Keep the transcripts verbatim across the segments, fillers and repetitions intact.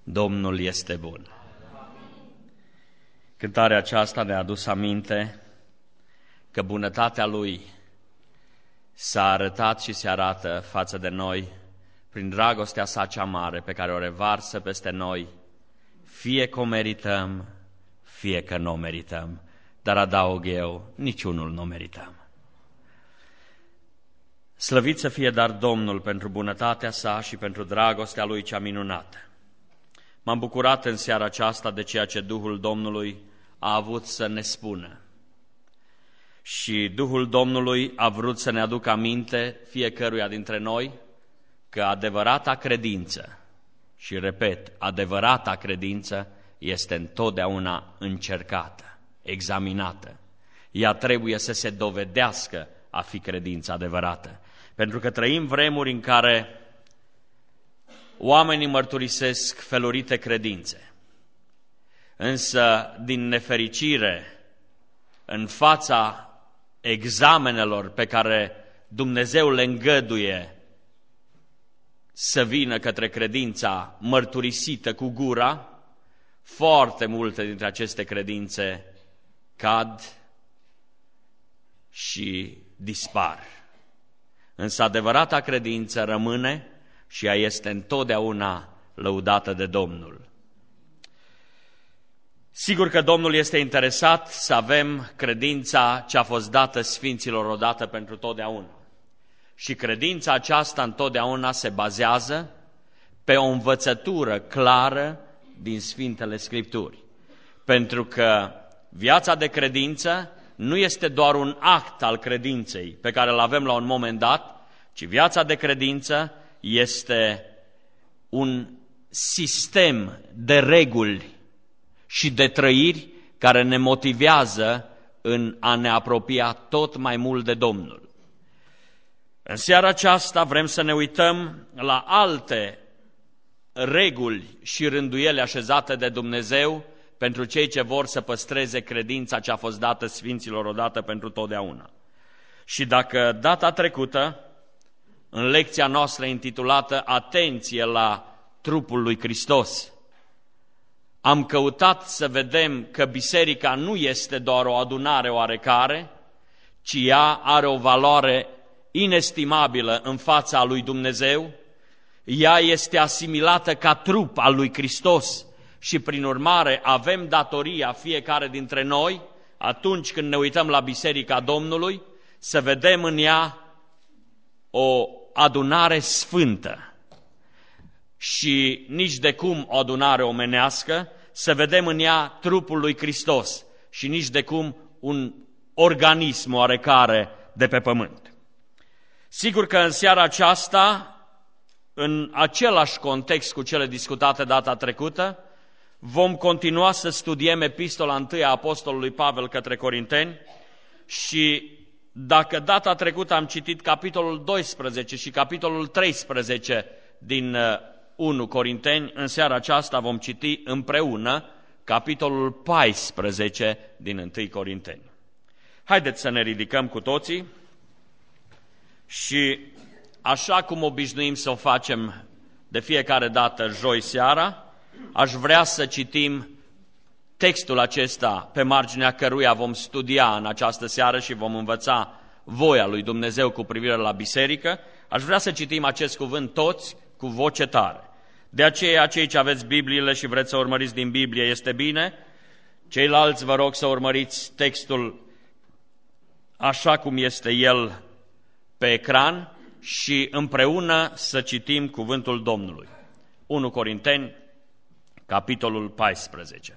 Domnul este bun. Cântarea aceasta ne-a adus aminte că bunătatea Lui s-a arătat și se arată față de noi prin dragostea sa cea mare pe care o revarsă peste noi, fie că o merităm, fie că nu o merităm, dar adaug eu, niciunul nu o merităm. Slăvit să fie dar Domnul pentru bunătatea sa și pentru dragostea Lui cea minunată. M-am bucurat în seara aceasta de ceea ce Duhul Domnului a avut să ne spună. Și Duhul Domnului a vrut să ne aducă aminte fiecăruia dintre noi că adevărata credință, și repet, adevărata credință este întotdeauna încercată, examinată. Ea trebuie să se dovedească a fi credința adevărată. Pentru că trăim vremuri în care oamenii mărturisesc felurite credințe. Însă, din nefericire, în fața examenelor pe care Dumnezeu le îngăduie să vină către credința mărturisită cu gura, foarte multe dintre aceste credințe cad și dispar. Însă adevărata credință rămâne și ea este întotdeauna lăudată de Domnul. Sigur că Domnul este interesat să avem credința ce a fost dată Sfinților odată pentru totdeauna. Și credința aceasta întotdeauna se bazează pe o învățătură clară din Sfintele Scripturi. Pentru că viața de credință nu este doar un act al credinței pe care îl avem la un moment dat, ci viața de credință este un sistem de reguli și de trăiri care ne motivează în a ne apropia tot mai mult de Domnul. În seara aceasta vrem să ne uităm la alte reguli și rânduiele așezate de Dumnezeu pentru cei ce vor să păstreze credința ce a fost dată Sfinților odată pentru totdeauna. Și dacă data trecută, în lecția noastră intitulată Atenție la trupul lui Hristos, am căutat să vedem că biserica nu este doar o adunare oarecare, ci ea are o valoare inestimabilă în fața lui Dumnezeu, ea este asimilată ca trup al lui Hristos și prin urmare avem datoria fiecare dintre noi, atunci când ne uităm la Biserica Domnului, să vedem în ea o adunare sfântă și nici de cum o adunare omenească, să vedem în ea trupul lui Hristos și nici de cum un organism oarecare de pe pământ. Sigur că în seara aceasta, în același context cu cele discutate data trecută, vom continua să studiem epistola întâi a Apostolului Pavel către Corinteni și dacă data trecută am citit capitolul doisprezece și capitolul treisprezece din unu Corinteni, în seara aceasta vom citi împreună capitolul paisprezece din întâi Corinteni. Haideți să ne ridicăm cu toții și așa cum obișnuim să o facem de fiecare dată joi seara, aș vrea să citim textul acesta pe marginea căruia vom studia în această seară și vom învăța voia lui Dumnezeu cu privire la biserică. Aș vrea să citim acest cuvânt toți cu voce tare. De aceea, cei ce aveți Bibliile și vreți să urmăriți din Biblie, este bine. Ceilalți vă rog să urmăriți textul așa cum este el pe ecran și împreună să citim cuvântul Domnului. unu Corinteni, capitolul paisprezece.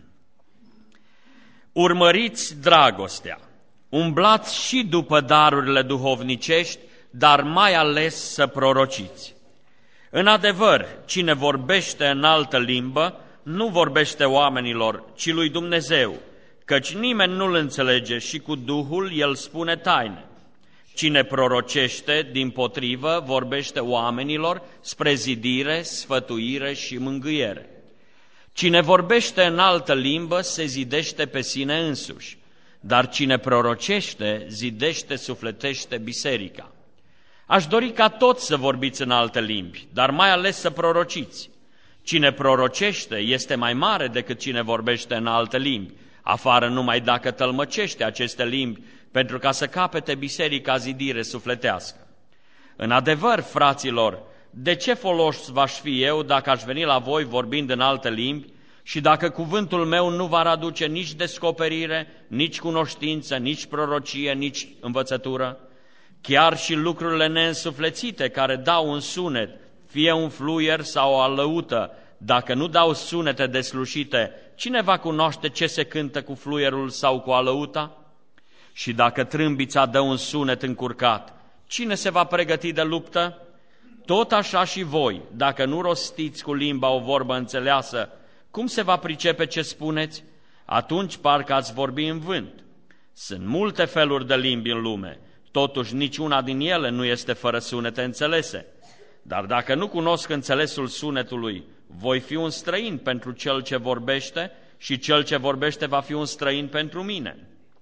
Urmăriți dragostea, umblați și după darurile duhovnicești, dar mai ales să prorociți. În adevăr, cine vorbește în altă limbă, nu vorbește oamenilor, ci lui Dumnezeu, căci nimeni nu-l înțelege și cu Duhul el spune taine. Cine prorocește, dimpotrivă, vorbește oamenilor spre zidire, sfătuire și mângâiere. Cine vorbește în altă limbă se zidește pe sine însuși, dar cine prorocește, zidește, sufletește biserica. Aș dori ca toți să vorbiți în alte limbi, dar mai ales să prorociți. Cine prorocește este mai mare decât cine vorbește în alte limbi, afară numai dacă tălmăcește aceste limbi, pentru ca să capete biserica zidire sufletească. În adevăr, fraților, de ce folos v-aș fi eu dacă aș veni la voi vorbind în alte limbi și dacă cuvântul meu nu va aduce nici descoperire, nici cunoștință, nici prorocie, nici învățătură? Chiar și lucrurile neînsuflețite care dau un sunet, fie un fluier sau o alăută, dacă nu dau sunete deslușite, cine va cunoaște ce se cântă cu fluierul sau cu alăuta? Și dacă trâmbița dă un sunet încurcat, cine se va pregăti de luptă? Tot așa și voi, dacă nu rostiți cu limba o vorbă înțeleasă, cum se va pricepe ce spuneți? Atunci parcă ați vorbi în vânt. Sunt multe feluri de limbi în lume, totuși niciuna din ele nu este fără sunete înțelese. Dar dacă nu cunosc înțelesul sunetului, voi fi un străin pentru cel ce vorbește și cel ce vorbește va fi un străin pentru mine.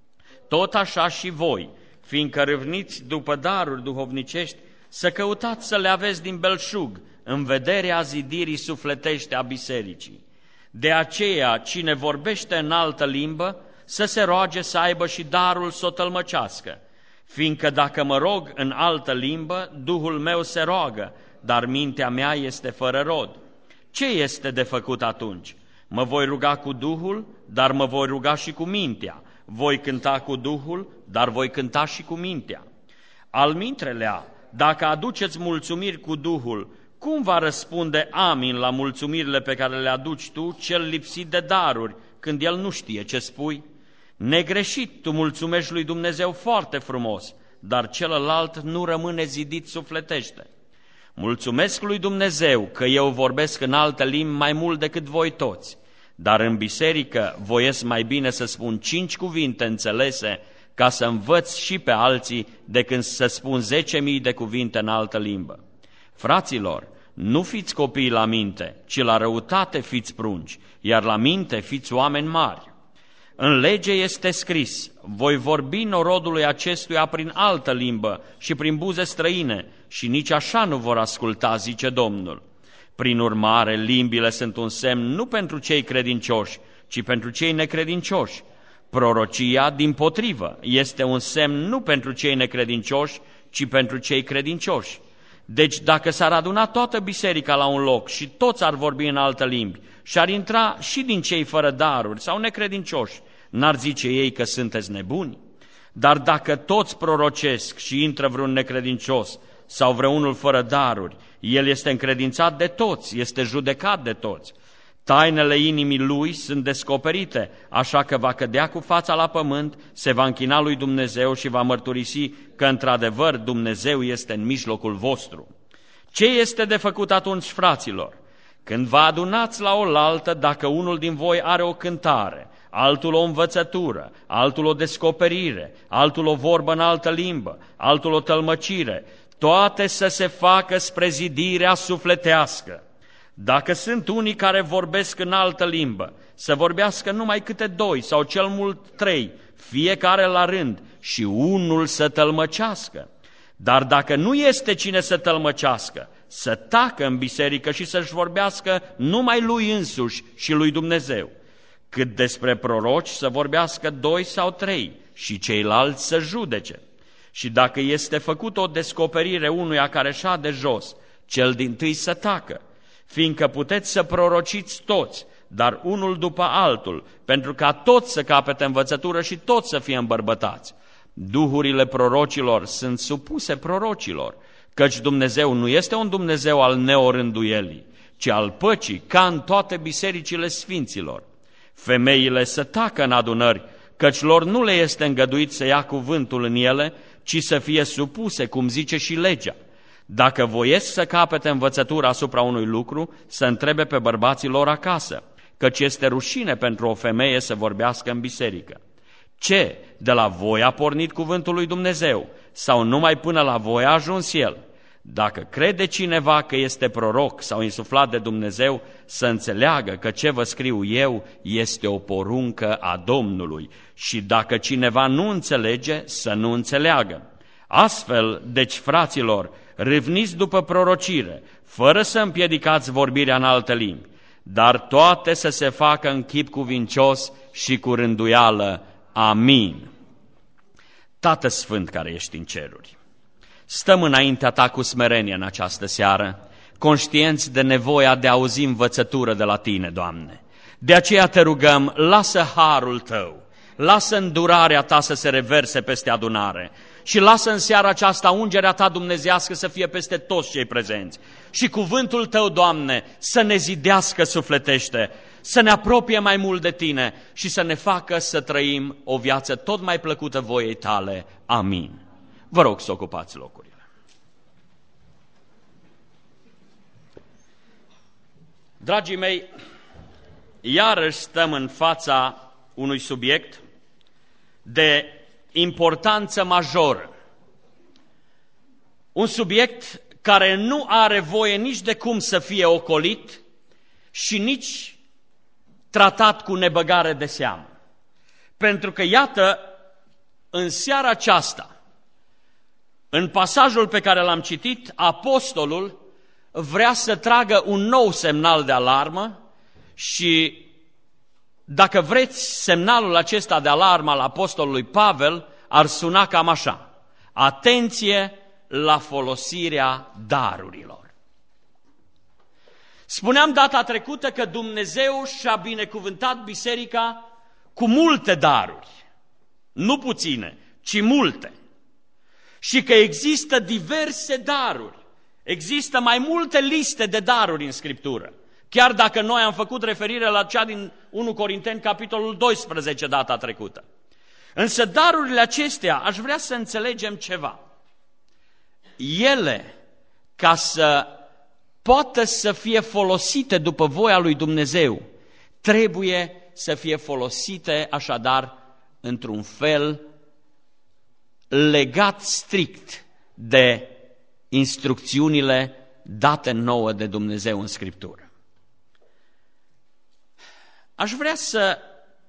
Tot așa și voi, fiindcă râvniți după daruri duhovnicești, să căutați să le aveți din belșug, în vederea zidirii sufletești a bisericii. De aceea, cine vorbește în altă limbă, să se roage să aibă și darul să o tălmăcească, fiindcă dacă mă rog în altă limbă, Duhul meu se roagă, dar mintea mea este fără rod. Ce este de făcut atunci? Mă voi ruga cu Duhul, dar mă voi ruga și cu mintea. Voi cânta cu Duhul, dar voi cânta și cu mintea. Almintrelea, dacă aduceți mulțumiri cu Duhul, cum va răspunde amin la mulțumirile pe care le aduci tu, cel lipsit de daruri, când el nu știe ce spui? Negreșit, tu mulțumești lui Dumnezeu foarte frumos, dar celălalt nu rămâne zidit sufletește. Mulțumesc lui Dumnezeu că eu vorbesc în alte limbi mai mult decât voi toți, dar în biserică voiesc mai bine să spun cinci cuvinte înțelese ca să învăț și pe alții decât să spun zece mii de cuvinte în altă limbă. Fraților, nu fiți copii la minte, ci la răutate fiți prunci, iar la minte fiți oameni mari. În lege este scris, voi vorbi norodului acestuia prin altă limbă și prin buze străine, și nici așa nu vor asculta, zice Domnul. Prin urmare, limbile sunt un semn nu pentru cei credincioși, ci pentru cei necredincioși. Prorocia, dimpotrivă, este un semn nu pentru cei necredincioși, ci pentru cei credincioși. Deci dacă s-ar aduna toată biserica la un loc și toți ar vorbi în altă limbi și ar intra și din cei fără daruri sau necredincioși, n-ar zice ei că sunteți nebuni? Dar dacă toți prorocesc și intră vreun necredincios sau vreunul fără daruri, el este încredințat de toți, este judecat de toți. Tainele inimii lui sunt descoperite, așa că va cădea cu fața la pământ, se va închina lui Dumnezeu și va mărturisi că într-adevăr Dumnezeu este în mijlocul vostru. Ce este de făcut atunci, fraților? Când vă adunați la oaltă, dacă unul din voi are o cântare, altul o învățătură, altul o descoperire, altul o vorbă în altă limbă, altul o tălmăcire, toate să se facă spre zidirea sufletească. Dacă sunt unii care vorbesc în altă limbă, să vorbească numai câte doi sau cel mult trei, fiecare la rând, și unul să tălmăcească. Dar dacă nu este cine să tălmăcească, să tacă în biserică și să-și vorbească numai lui însuși și lui Dumnezeu. Cât despre proroci, să vorbească doi sau trei și ceilalți să judece. Și dacă este făcută o descoperire unuia care șade jos, cel dintâi să tacă, fiindcă puteți să prorociți toți, dar unul după altul, pentru ca toți să capete învățătură și toți să fie îmbărbătați. Duhurile prorocilor sunt supuse prorocilor, căci Dumnezeu nu este un Dumnezeu al neorânduielii, ci al păcii, ca în toate bisericile sfinților. Femeile să tacă în adunări, căci lor nu le este îngăduit să ia cuvântul în ele, ci să fie supuse, cum zice și legea. Dacă voiesc să capete învățătura asupra unui lucru, să întrebe pe bărbații lor acasă, căci este rușine pentru o femeie să vorbească în biserică. Ce? De la voi a pornit cuvântul lui Dumnezeu? Sau numai până la voi a ajuns el? Dacă crede cineva că este proroc sau insuflat de Dumnezeu, să înțeleagă că ce vă scriu eu este o poruncă a Domnului. Și dacă cineva nu înțelege, să nu înțeleagă. Astfel, deci, fraților, râvniți după prorocire, fără să împiedicați vorbirea în alte limbi, dar toate să se facă în chip cuvincios și cu rânduială. Amin. Tată Sfânt care ești în ceruri, stăm înaintea Ta cu smerenie în această seară, conștienți de nevoia de a auzi învățătură de la Tine, Doamne. De aceea Te rugăm, lasă harul Tău, lasă îndurarea Ta să se reverse peste adunare și lasă în seara aceasta ungerea Ta dumnezeiască să fie peste toți cei prezenți. Și cuvântul Tău, Doamne, să ne zidească sufletește, să ne apropie mai mult de Tine și să ne facă să trăim o viață tot mai plăcută voiei Tale. Amin. Vă rog să ocupați locurile. Dragii mei, iarăși stăm în fața unui subiect de importanță majoră. Un subiect care nu are voie nici de cum să fie ocolit și nici tratat cu nebăgare de seamă. Pentru că, iată, în seara aceasta, în pasajul pe care l-am citit, apostolul vrea să tragă un nou semnal de alarmă și, dacă vreți, semnalul acesta de alarmă al apostolului Pavel ar suna cam așa: atenție la folosirea darurilor. Spuneam data trecută că Dumnezeu și-a binecuvântat biserica cu multe daruri, nu puține, ci multe. Și că există diverse daruri, există mai multe liste de daruri în Scriptură. Chiar dacă noi am făcut referire la cea din unu Corinteni, capitolul doisprezece, data trecută. Însă darurile acestea, aș vrea să înțelegem ceva. Ele, ca să poată să fie folosite după voia lui Dumnezeu, trebuie să fie folosite așadar într-un fel legat strict de instrucțiunile date nouă de Dumnezeu în Scriptură. Aș vrea să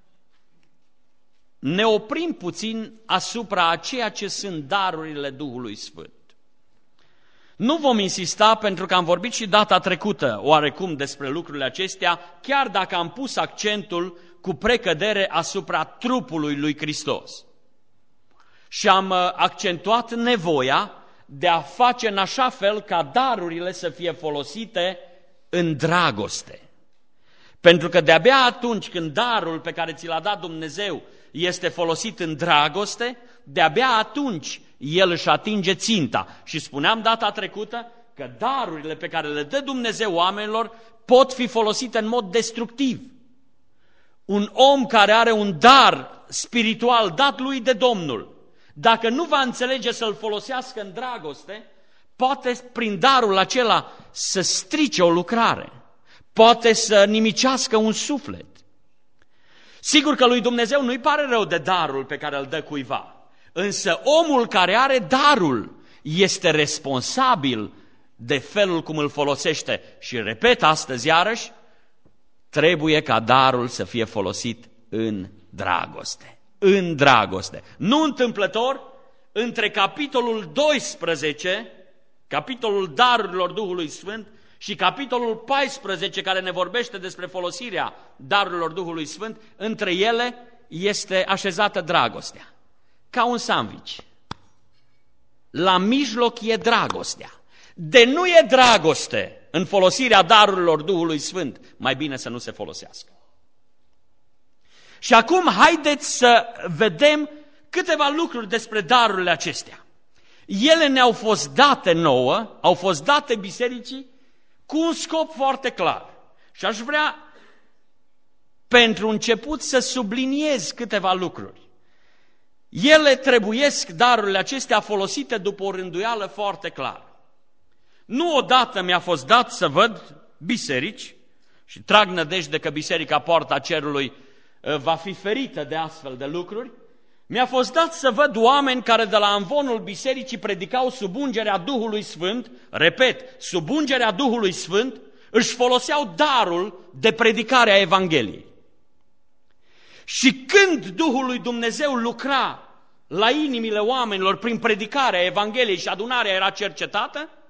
ne oprim puțin asupra a ceea ce sunt darurile Duhului Sfânt. Nu vom insista, pentru că am vorbit și data trecută oarecum despre lucrurile acestea, chiar dacă am pus accentul cu precădere asupra trupului lui Hristos. Și am accentuat nevoia de a face în așa fel ca darurile să fie folosite în dragoste. Pentru că de-abia atunci când darul pe care ți l-a dat Dumnezeu este folosit în dragoste, de-abia atunci el își atinge ținta. Și spuneam data trecută că darurile pe care le dă Dumnezeu oamenilor pot fi folosite în mod destructiv. Un om care are un dar spiritual dat lui de Domnul, dacă nu va înțelege să-l folosească în dragoste, poate prin darul acela să strice o lucrare, poate să nimicească un suflet. Sigur că lui Dumnezeu nu-i pare rău de darul pe care îl dă cuiva, însă omul care are darul este responsabil de felul cum îl folosește. Și repet astăzi iarăși, trebuie ca darul să fie folosit în dragoste. În dragoste. Nu întâmplător, între capitolul doisprezece, capitolul darurilor Duhului Sfânt, și capitolul paisprezece, care ne vorbește despre folosirea darurilor Duhului Sfânt, între ele este așezată dragostea, ca un sandwich. La mijloc e dragostea. De nu e dragoste în folosirea darurilor Duhului Sfânt, mai bine să nu se folosească. Și acum haideți să vedem câteva lucruri despre darurile acestea. Ele ne-au fost date nouă, au fost date bisericii cu un scop foarte clar. Și aș vrea, pentru început, să subliniez câteva lucruri. Ele trebuiesc, darurile acestea, folosite după o rânduială foarte clară. Nu odată mi-a fost dat să văd biserici, și trag nădejde că Biserica Poarta Cerului va fi ferită de astfel de lucruri, mi-a fost dat să văd oameni care de la amvonul bisericii predicau sub ungerea Duhului Sfânt, repet, sub ungerea Duhului Sfânt, își foloseau darul de predicare a Evangheliei. Și când Duhul lui Dumnezeu lucra la inimile oamenilor prin predicarea Evangheliei și adunarea era cercetată,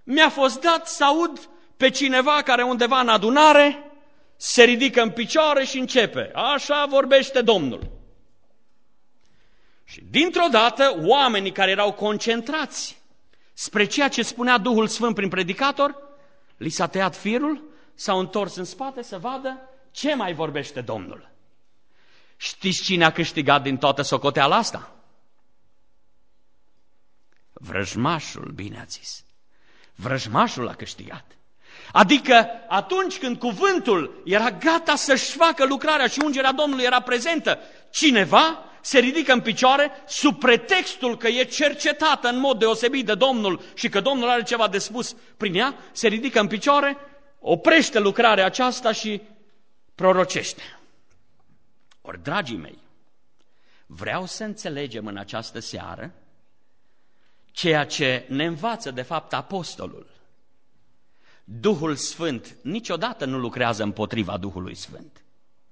Mi-a fost dat să aud pe cineva care undeva în adunare se ridică în picioare și începe: așa vorbește Domnul. Și dintr-o dată, oamenii care erau concentrați spre ceea ce spunea Duhul Sfânt prin predicator, li s-a tăiat firul, s-au întors în spate să vadă ce mai vorbește Domnul. Știți cine a câștigat din toată socoteala asta? Vrăjmașul, bine ați zis. Vrăjmașul a câștigat. Adică atunci când cuvântul era gata să-și facă lucrarea și ungerea Domnului era prezentă, cineva se ridică în picioare sub pretextul că e cercetată în mod deosebit de Domnul și că Domnul are ceva de spus prin ea, se ridică în picioare, oprește lucrarea aceasta și prorocește. Ori, dragii mei, vreau să înțelegem în această seară ceea ce ne învață de fapt apostolul. Duhul Sfânt niciodată nu lucrează împotriva Duhului Sfânt.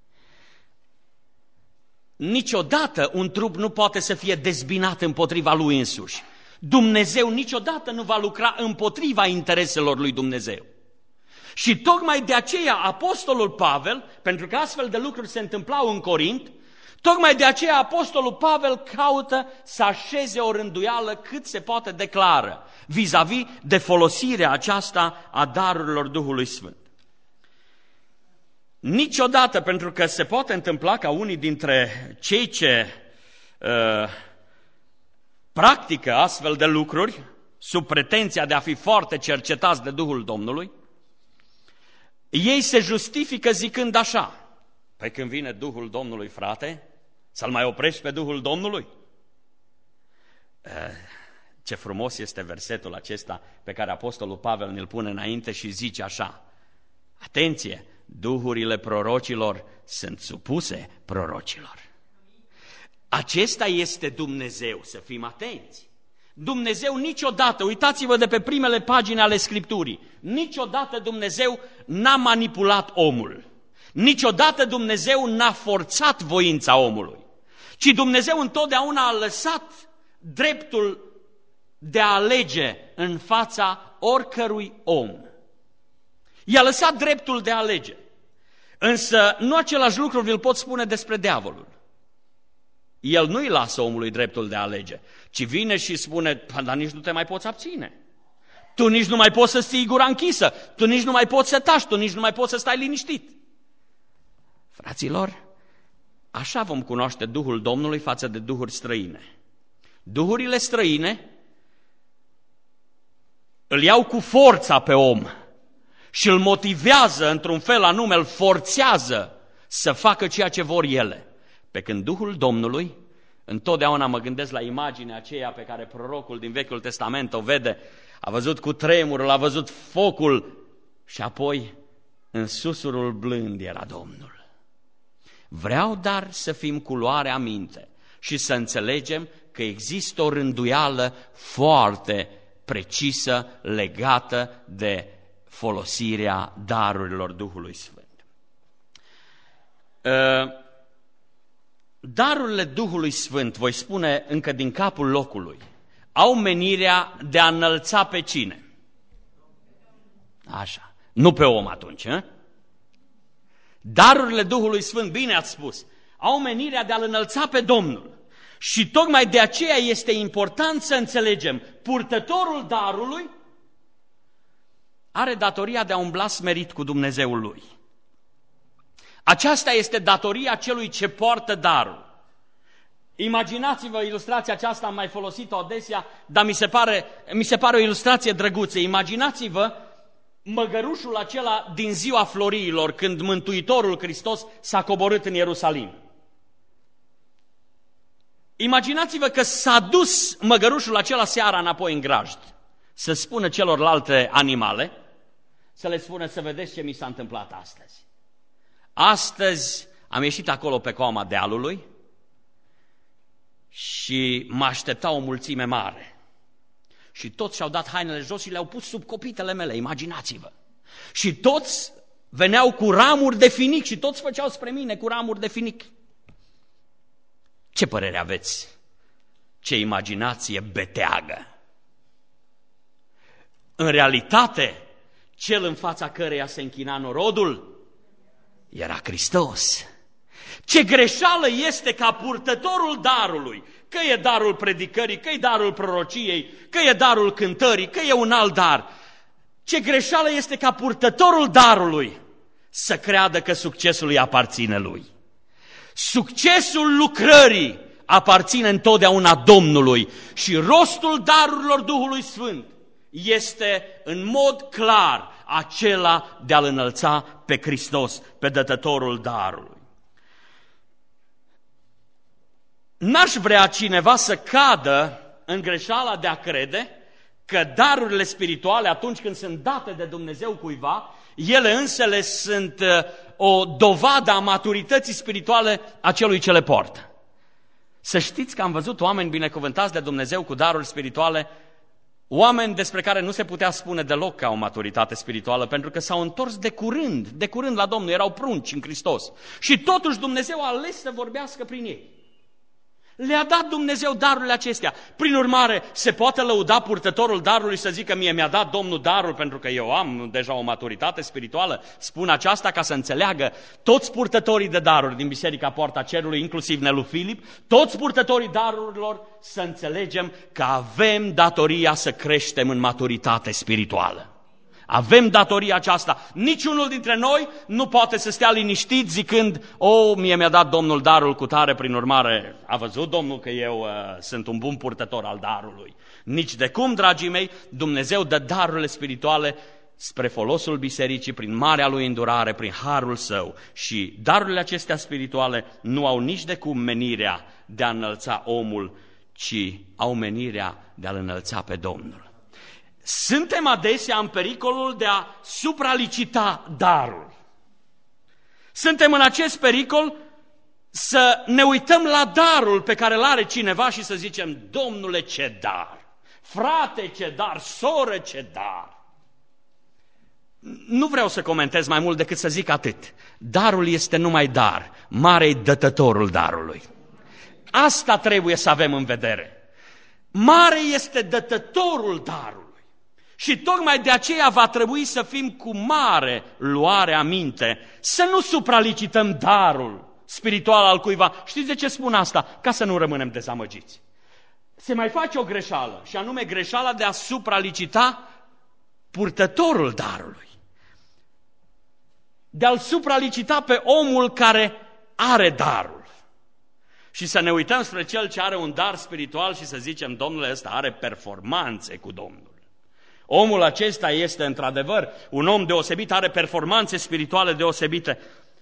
Niciodată un trup nu poate să fie dezbinat împotriva lui însuși. Dumnezeu niciodată nu va lucra împotriva intereselor lui Dumnezeu. Și tocmai de aceea apostolul Pavel, pentru că astfel de lucruri se întâmplau în Corint, tocmai de aceea apostolul Pavel caută să așeze o rânduială cât se poate de clară vis-a-vis de folosirea aceasta a darurilor Duhului Sfânt. Niciodată, pentru că se poate întâmpla ca unii dintre cei ce uh, practică astfel de lucruri, sub pretenția de a fi foarte cercetați de Duhul Domnului, ei se justifică zicând așa: păi când vine Duhul Domnului, frate, să-l mai oprești pe Duhul Domnului? Uh, ce frumos este versetul acesta pe care apostolul Pavel ne-l pune înainte și zice așa: atenție! Duhurile prorocilor sunt supuse prorocilor. Acesta este Dumnezeu, să fim atenți. Dumnezeu niciodată, uitați-vă de pe primele pagini ale Scripturii, niciodată Dumnezeu n-a manipulat omul. Niciodată Dumnezeu n-a forțat voința omului, ci Dumnezeu întotdeauna a lăsat dreptul de a alege în fața oricărui om. I-a lăsat dreptul de a alege. Însă nu același lucru vi-l pot spune despre diavolul. El nu-i lasă omului dreptul de a alege, ci vine și spune: dar nici nu te mai poți abține. Tu nici nu mai poți să ții gura închisă, tu nici nu mai poți să taci, tu nici nu mai poți să stai liniștit. Fraților, așa vom cunoaște Duhul Domnului față de duhuri străine. Duhurile străine îl iau cu forța pe om și îl motivează într-un fel anume, îl forțează să facă ceea ce vor ele. Pe când Duhul Domnului, întotdeauna mă gândesc la imaginea aceea pe care prorocul din Vechiul Testament o vede, a văzut cu tremurul, a văzut focul și apoi în susurul blând era Domnul. Vreau dar să fim cu luarea minte și să înțelegem că există o rânduială foarte precisă legată de folosirea darurilor Duhului Sfânt. Darurile Duhului Sfânt, voi spune încă din capul locului, au menirea de a înălța pe cine? Așa, nu pe om atunci, hă? Darurile Duhului Sfânt, bine ați spus, au menirea de a-L înălța pe Domnul. Și tocmai de aceea este important să înțelegem, purtătorul darului are datoria de a umbla smerit cu Dumnezeul lui. Aceasta este datoria celui ce poartă darul. Imaginați-vă ilustrația aceasta, am mai folosit-o adesea, dar mi se pare, mi se pare o ilustrație drăguță. Imaginați-vă măgărușul acela din ziua floriilor, când Mântuitorul Hristos s-a coborât în Ierusalim. Imaginați-vă că s-a dus măgărușul acela seara înapoi în grajd, să spună celorlalte animale, să le spună: să vedeți ce mi s-a întâmplat astăzi. Astăzi am ieșit acolo pe coama dealului și mă aștepta o mulțime mare. Și toți și-au dat hainele jos și le-au pus sub copitele mele, imaginați-vă. Și toți veneau cu ramuri de finic și toți făceau spre mine cu ramuri de finic. Ce părere aveți? Ce imaginație beteagă! În realitate, cel în fața căreia se închina norodul era Hristos. Ce greșeală este ca purtătorul darului, că e darul predicării, că e darul prorociei, că e darul cântării, că e un alt dar. Ce greșeală este ca purtătorul darului să creadă că succesul îi aparține lui. Succesul lucrării aparține întotdeauna Domnului și rostul darurilor Duhului Sfânt este în mod clar acela de a-L înălța pe Hristos, pe dătătorul darului. N-aș vrea cineva să cadă în greșeala de a crede că darurile spirituale, atunci când sunt date de Dumnezeu cuiva, ele însele sunt o dovadă a maturității spirituale a celui ce le poartă. Să știți că am văzut oameni binecuvântați de Dumnezeu cu daruri spirituale, oameni despre care nu se putea spune deloc că au maturitate spirituală, pentru că s-au întors de curând, de curând la Domnul, erau prunci în Hristos. Și totuși Dumnezeu a ales să vorbească prin ei. Le-a dat Dumnezeu darurile acestea. Prin urmare, se poate lăuda purtătorul darului să zică mie mi-a dat Domnul darul pentru că eu am deja o maturitate spirituală. Spun aceasta ca să înțeleagă toți purtătorii de daruri din Biserica Poarta Cerului, inclusiv Nelu Filip, toți purtătorii darurilor, să înțelegem că avem datoria să creștem în maturitate spirituală. Avem datoria aceasta. Niciunul dintre noi nu poate să stea liniștit zicând, o, mie mi-a dat Domnul darul cu tare, prin urmare a văzut Domnul că eu uh, sunt un bun purtător al darului. Nici de cum, dragii mei, Dumnezeu dă darurile spirituale spre folosul bisericii, prin marea lui îndurare, prin harul său. Și darurile acestea spirituale nu au nici de cum menirea de a înălța omul, ci au menirea de a-L înălța pe Domnul. Suntem adesea în pericolul de a supralicita darul. Suntem în acest pericol să ne uităm la darul pe care îl are cineva și să zicem, Domnule, ce dar! Frate, ce dar! Soră, ce dar! Nu vreau să comentez mai mult decât să zic atât. Darul este numai dar, mare-i dătătorul darului. Asta trebuie să avem în vedere. Mare este dătătorul darului. Și tocmai de aceea va trebui să fim cu mare luare aminte, să nu supralicităm darul spiritual al cuiva. Știți de ce spun asta? Ca să nu rămânem dezamăgiți. Se mai face o greșeală, și anume greșeala de a supralicita purtătorul darului. De a-l supralicita pe omul care are darul. Și să ne uităm spre cel ce are un dar spiritual și să zicem, Domnule, ăsta are performanțe cu Domnul. Omul acesta este într-adevăr un om deosebit, are performanțe spirituale deosebite.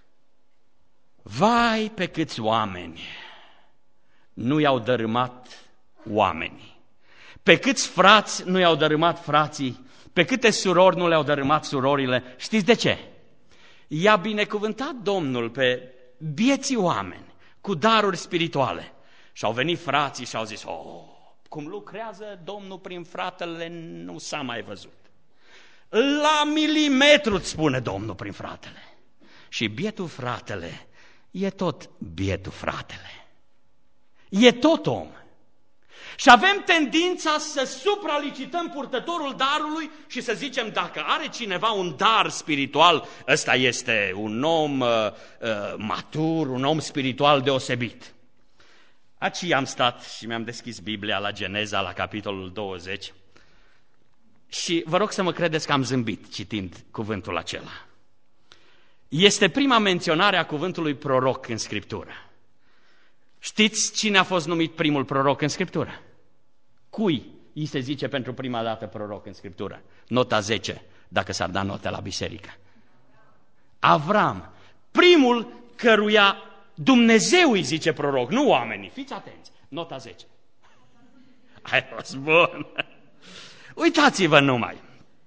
Vai pe câți oameni nu i-au dărâmat oamenii, pe câți frați nu i-au dărâmat frații, pe câte surori nu le-au dărâmat surorile. Știți de ce? I-a binecuvântat Domnul pe bieții oameni cu daruri spirituale. Și au venit frații și au zis, oh, cum lucrează Domnul prin fratele, nu s-a mai văzut. La milimetru îți spune Domnul prin fratele. Și bietul fratele e tot bietul fratele. E tot om. Și avem tendința să supralicităm purtătorul darului și să zicem, dacă are cineva un dar spiritual, ăsta este un om uh, uh, matur, un om spiritual deosebit. Aici am stat și mi-am deschis Biblia la Geneza, la capitolul douăzeci, și vă rog să mă credeți că am zâmbit citind cuvântul acela. Este prima menționare a cuvântului proroc în Scriptură. Știți cine a fost numit primul proroc în Scriptură? Cui îi se zice pentru prima dată proroc în Scriptură? Nota zece, dacă s-ar da note la biserică. Avram, primul căruia Dumnezeu îi zice proroc, nu oamenii. Fiți atenți, nota zece. Ai fost bun. Uitați-vă numai.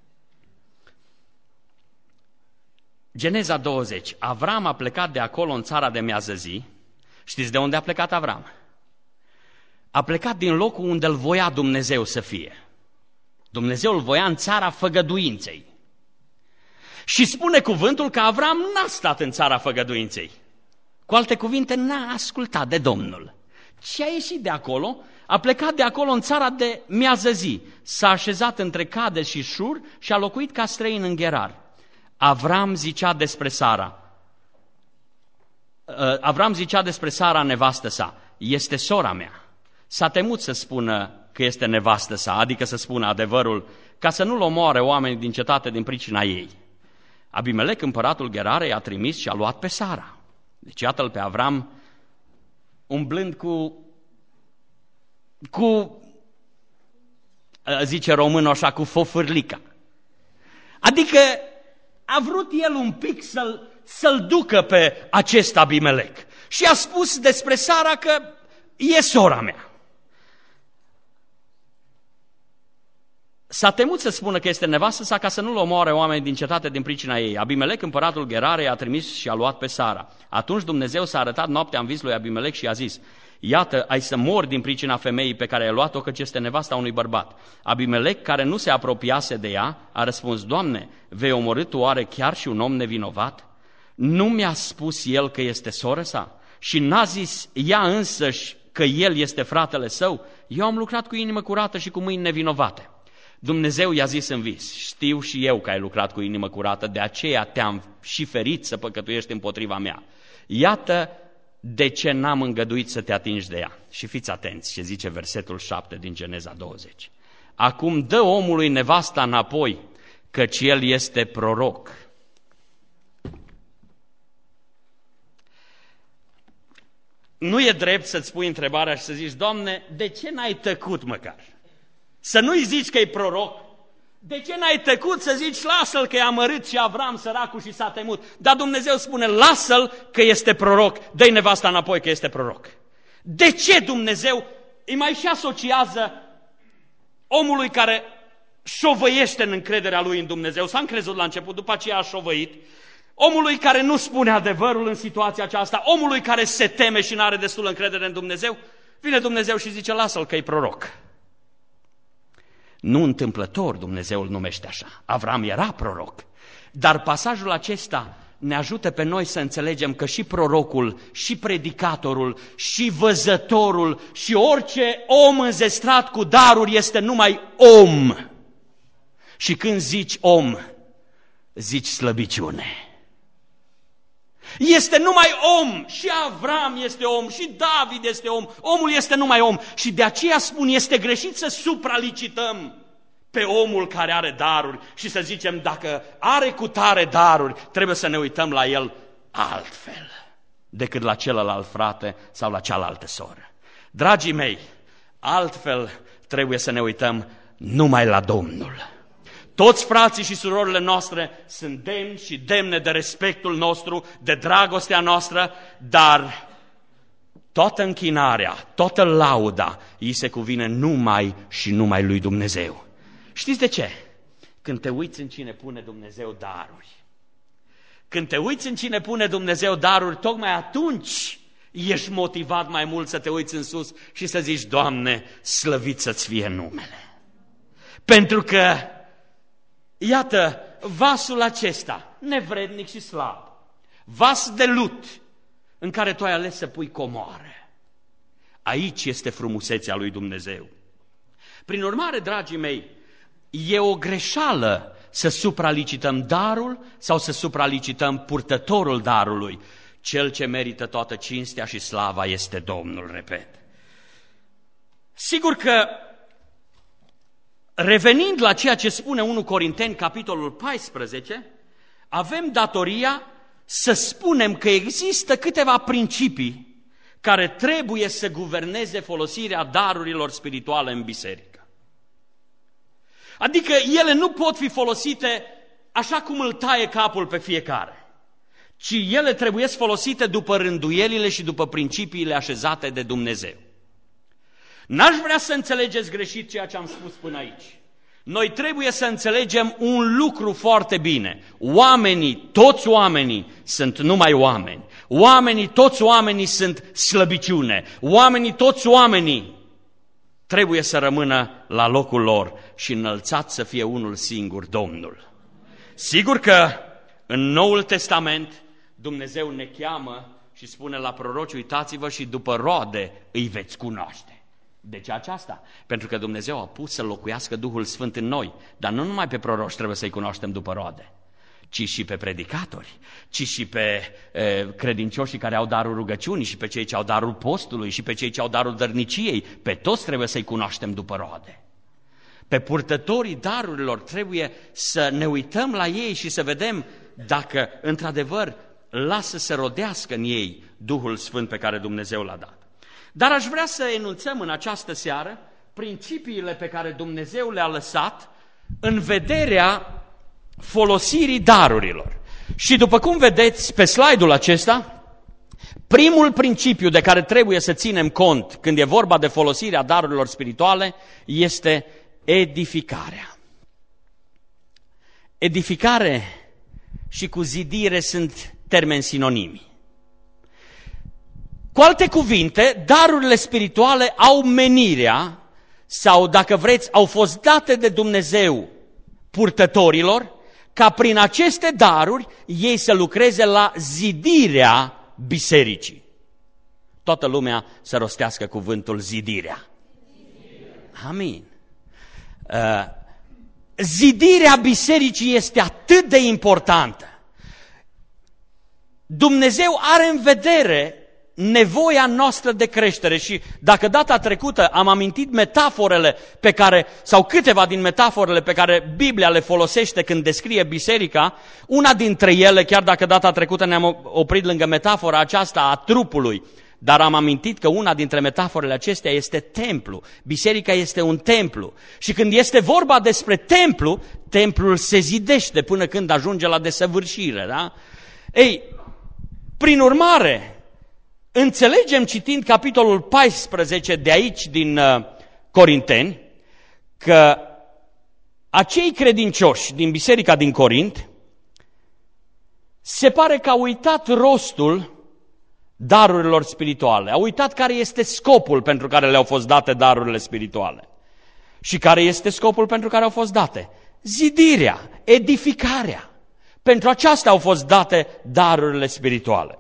Geneza douăzeci. Avram a plecat de acolo în țara de miază zi. Știți de unde a plecat Avram? A plecat din locul unde îl voia Dumnezeu să fie. Dumnezeu îl voia în țara făgăduinței. Și spune cuvântul că Avram n-a stat în țara făgăduinței. Cu alte cuvinte, n-a ascultat de Domnul. Și a ieșit de acolo, A plecat de acolo în țara de miază zi, s-a așezat între Cades și Șur și a locuit ca străin în Gerar. Avram zicea despre Sara, Avram zicea despre Sara, nevastă sa, este sora mea. S-a temut să spună că este nevastă sa, adică să spună adevărul, ca să nu-l omoare oamenii din cetate din pricina ei. Abimelec, împăratul Gerarei, a trimis și a luat pe Sara. Deci iată-l pe Avram umblând cu, cu zice românul așa, cu fofârlica. Adică a vrut el un pic să-l, să-l ducă pe acest Abimelec. Și a spus despre Sara că e sora mea. S-a temut să spună că este nevastă sa ca să nu-l omoare oamenii din cetate din pricina ei. Abimelec, împăratul Gerarei, a trimis și a luat pe Sara. Atunci Dumnezeu s-a arătat noaptea în vis lui Abimelec și a zis, iată, ai să mori din pricina femeii pe care ai luat-o, căci este nevasta unui bărbat. Abimelec, care nu se apropiase de ea, a răspuns, Doamne, vei omorî tu oare chiar și un om nevinovat? Nu mi-a spus el că este soră sa? Și n-a zis ea însăși că el este fratele său? Eu am lucrat cu inimă curată și cu mâini nevinovate. Dumnezeu i-a zis în vis, știu și eu că ai lucrat cu inimă curată, de aceea te-am și ferit să păcătuiești împotriva mea. Iată de ce n-am îngăduit să te atingi de ea. Și fiți atenți ce zice versetul șapte din Geneza douăzeci. Acum dă omului nevasta înapoi, căci el este proroc. Nu e drept să-ți pui întrebarea și să zici, Doamne, de ce n-ai tăcut măcar? Să nu-i zici că e proroc. De ce n-ai tăcut să zici, lasă-l că i-a amărât și Avram săracul și s-a temut? Dar Dumnezeu spune, lasă-l că este proroc, dă-i nevasta înapoi că este proroc. De ce Dumnezeu îi mai și asociază omului care șovăiește în încrederea lui în Dumnezeu? S-a încrezut la început, după aceea a șovăit. Omului care nu spune adevărul în situația aceasta, omului care se teme și nu are destul încredere în Dumnezeu, vine Dumnezeu și zice, lasă-l că e proroc. Nu întâmplător Dumnezeu îl numește așa. Avram era proroc. Dar pasajul acesta ne ajută pe noi să înțelegem că și prorocul, și predicatorul, și văzătorul, și orice om înzestrat cu daruri este numai om. Și când zici om, zici slăbiciune. Este numai om, și Avram este om, și David este om, omul este numai om. Și de aceea spun, este greșit să supralicităm pe omul care are daruri și să zicem, dacă are cu tare daruri, trebuie să ne uităm la el altfel decât la celălalt frate sau la cealaltă soră. Dragii mei, altfel trebuie să ne uităm numai la Domnul. Toți frații și surorile noastre sunt demni și demne de respectul nostru, de dragostea noastră, dar toată închinarea, toată lauda îi se cuvine numai și numai lui Dumnezeu. Știți de ce? Când te uiți în cine pune Dumnezeu daruri, când te uiți în cine pune Dumnezeu daruri, tocmai atunci ești motivat mai mult să te uiți în sus și să zici, Doamne, slăvit să-ți fie numele. Pentru că iată, vasul acesta, nevrednic și slab, vas de lut în care tu ai ales să pui comoară. Aici este frumusețea lui Dumnezeu. Prin urmare, dragii mei, e o greșeală să supralicităm darul sau să supralicităm purtătorul darului. Cel ce merită toată cinstea și slava este Domnul, repet. Sigur că revenind la ceea ce spune întâi Corinteni, capitolul paisprezece, avem datoria să spunem că există câteva principii care trebuie să guverneze folosirea darurilor spirituale în biserică. Adică ele nu pot fi folosite așa cum îl taie capul pe fiecare, ci ele trebuie folosite după rânduielile și după principiile așezate de Dumnezeu. N-aș vrea să înțelegeți greșit ceea ce am spus până aici. Noi trebuie să înțelegem un lucru foarte bine. Oamenii, toți oamenii sunt numai oameni. Oamenii, toți oamenii sunt slăbiciune. Oamenii, toți oamenii trebuie să rămână la locul lor și înălțat să fie unul singur, Domnul. Sigur că în Noul Testament Dumnezeu ne cheamă și spune la proroci, uitați-vă și după roade îi veți cunoaște. De ce aceasta? Pentru că Dumnezeu a pus să locuiască Duhul Sfânt în noi, dar nu numai pe proroși trebuie să-i cunoaștem după roade, ci și pe predicatori, ci și pe e, credincioșii care au darul rugăciunii și pe cei ce au darul postului și pe cei ce au darul dărniciei. Pe toți trebuie să-i cunoaștem după roade. Pe purtătorii darurilor trebuie să ne uităm la ei și să vedem dacă într-adevăr lasă să rodească în ei Duhul Sfânt pe care Dumnezeu l-a dat. Dar aș vrea să enunțăm în această seară principiile pe care Dumnezeu le-a lăsat în vederea folosirii darurilor. Și după cum vedeți pe slide-ul acesta, primul principiu de care trebuie să ținem cont când e vorba de folosirea darurilor spirituale este edificarea. Edificare și cu zidire sunt termeni sinonimi. Cu alte cuvinte, darurile spirituale au menirea, sau dacă vreți, au fost date de Dumnezeu purtătorilor, ca prin aceste daruri ei să lucreze la zidirea bisericii. Toată lumea să rostească cuvântul zidirea. Amin. Uh, zidirea bisericii este atât de importantă. Dumnezeu are în vedere nevoia noastră de creștere și dacă data trecută am amintit metaforele pe care, sau câteva din metaforele pe care Biblia le folosește când descrie biserica, una dintre ele, chiar dacă data trecută ne-am oprit lângă metafora aceasta a trupului, dar am amintit că una dintre metaforele acestea este templu. Biserica este un templu și când este vorba despre templu, templul se zidește până când ajunge la desăvârșire, da? Ei, prin urmare, înțelegem citind capitolul paisprezece de aici din uh, Corinteni că acei credincioși din biserica din Corint se pare că au uitat rostul darurilor spirituale, au uitat care este scopul pentru care le-au fost date darurile spirituale. Și care este scopul pentru care au fost date? Zidirea, edificarea. Pentru aceasta au fost date darurile spirituale.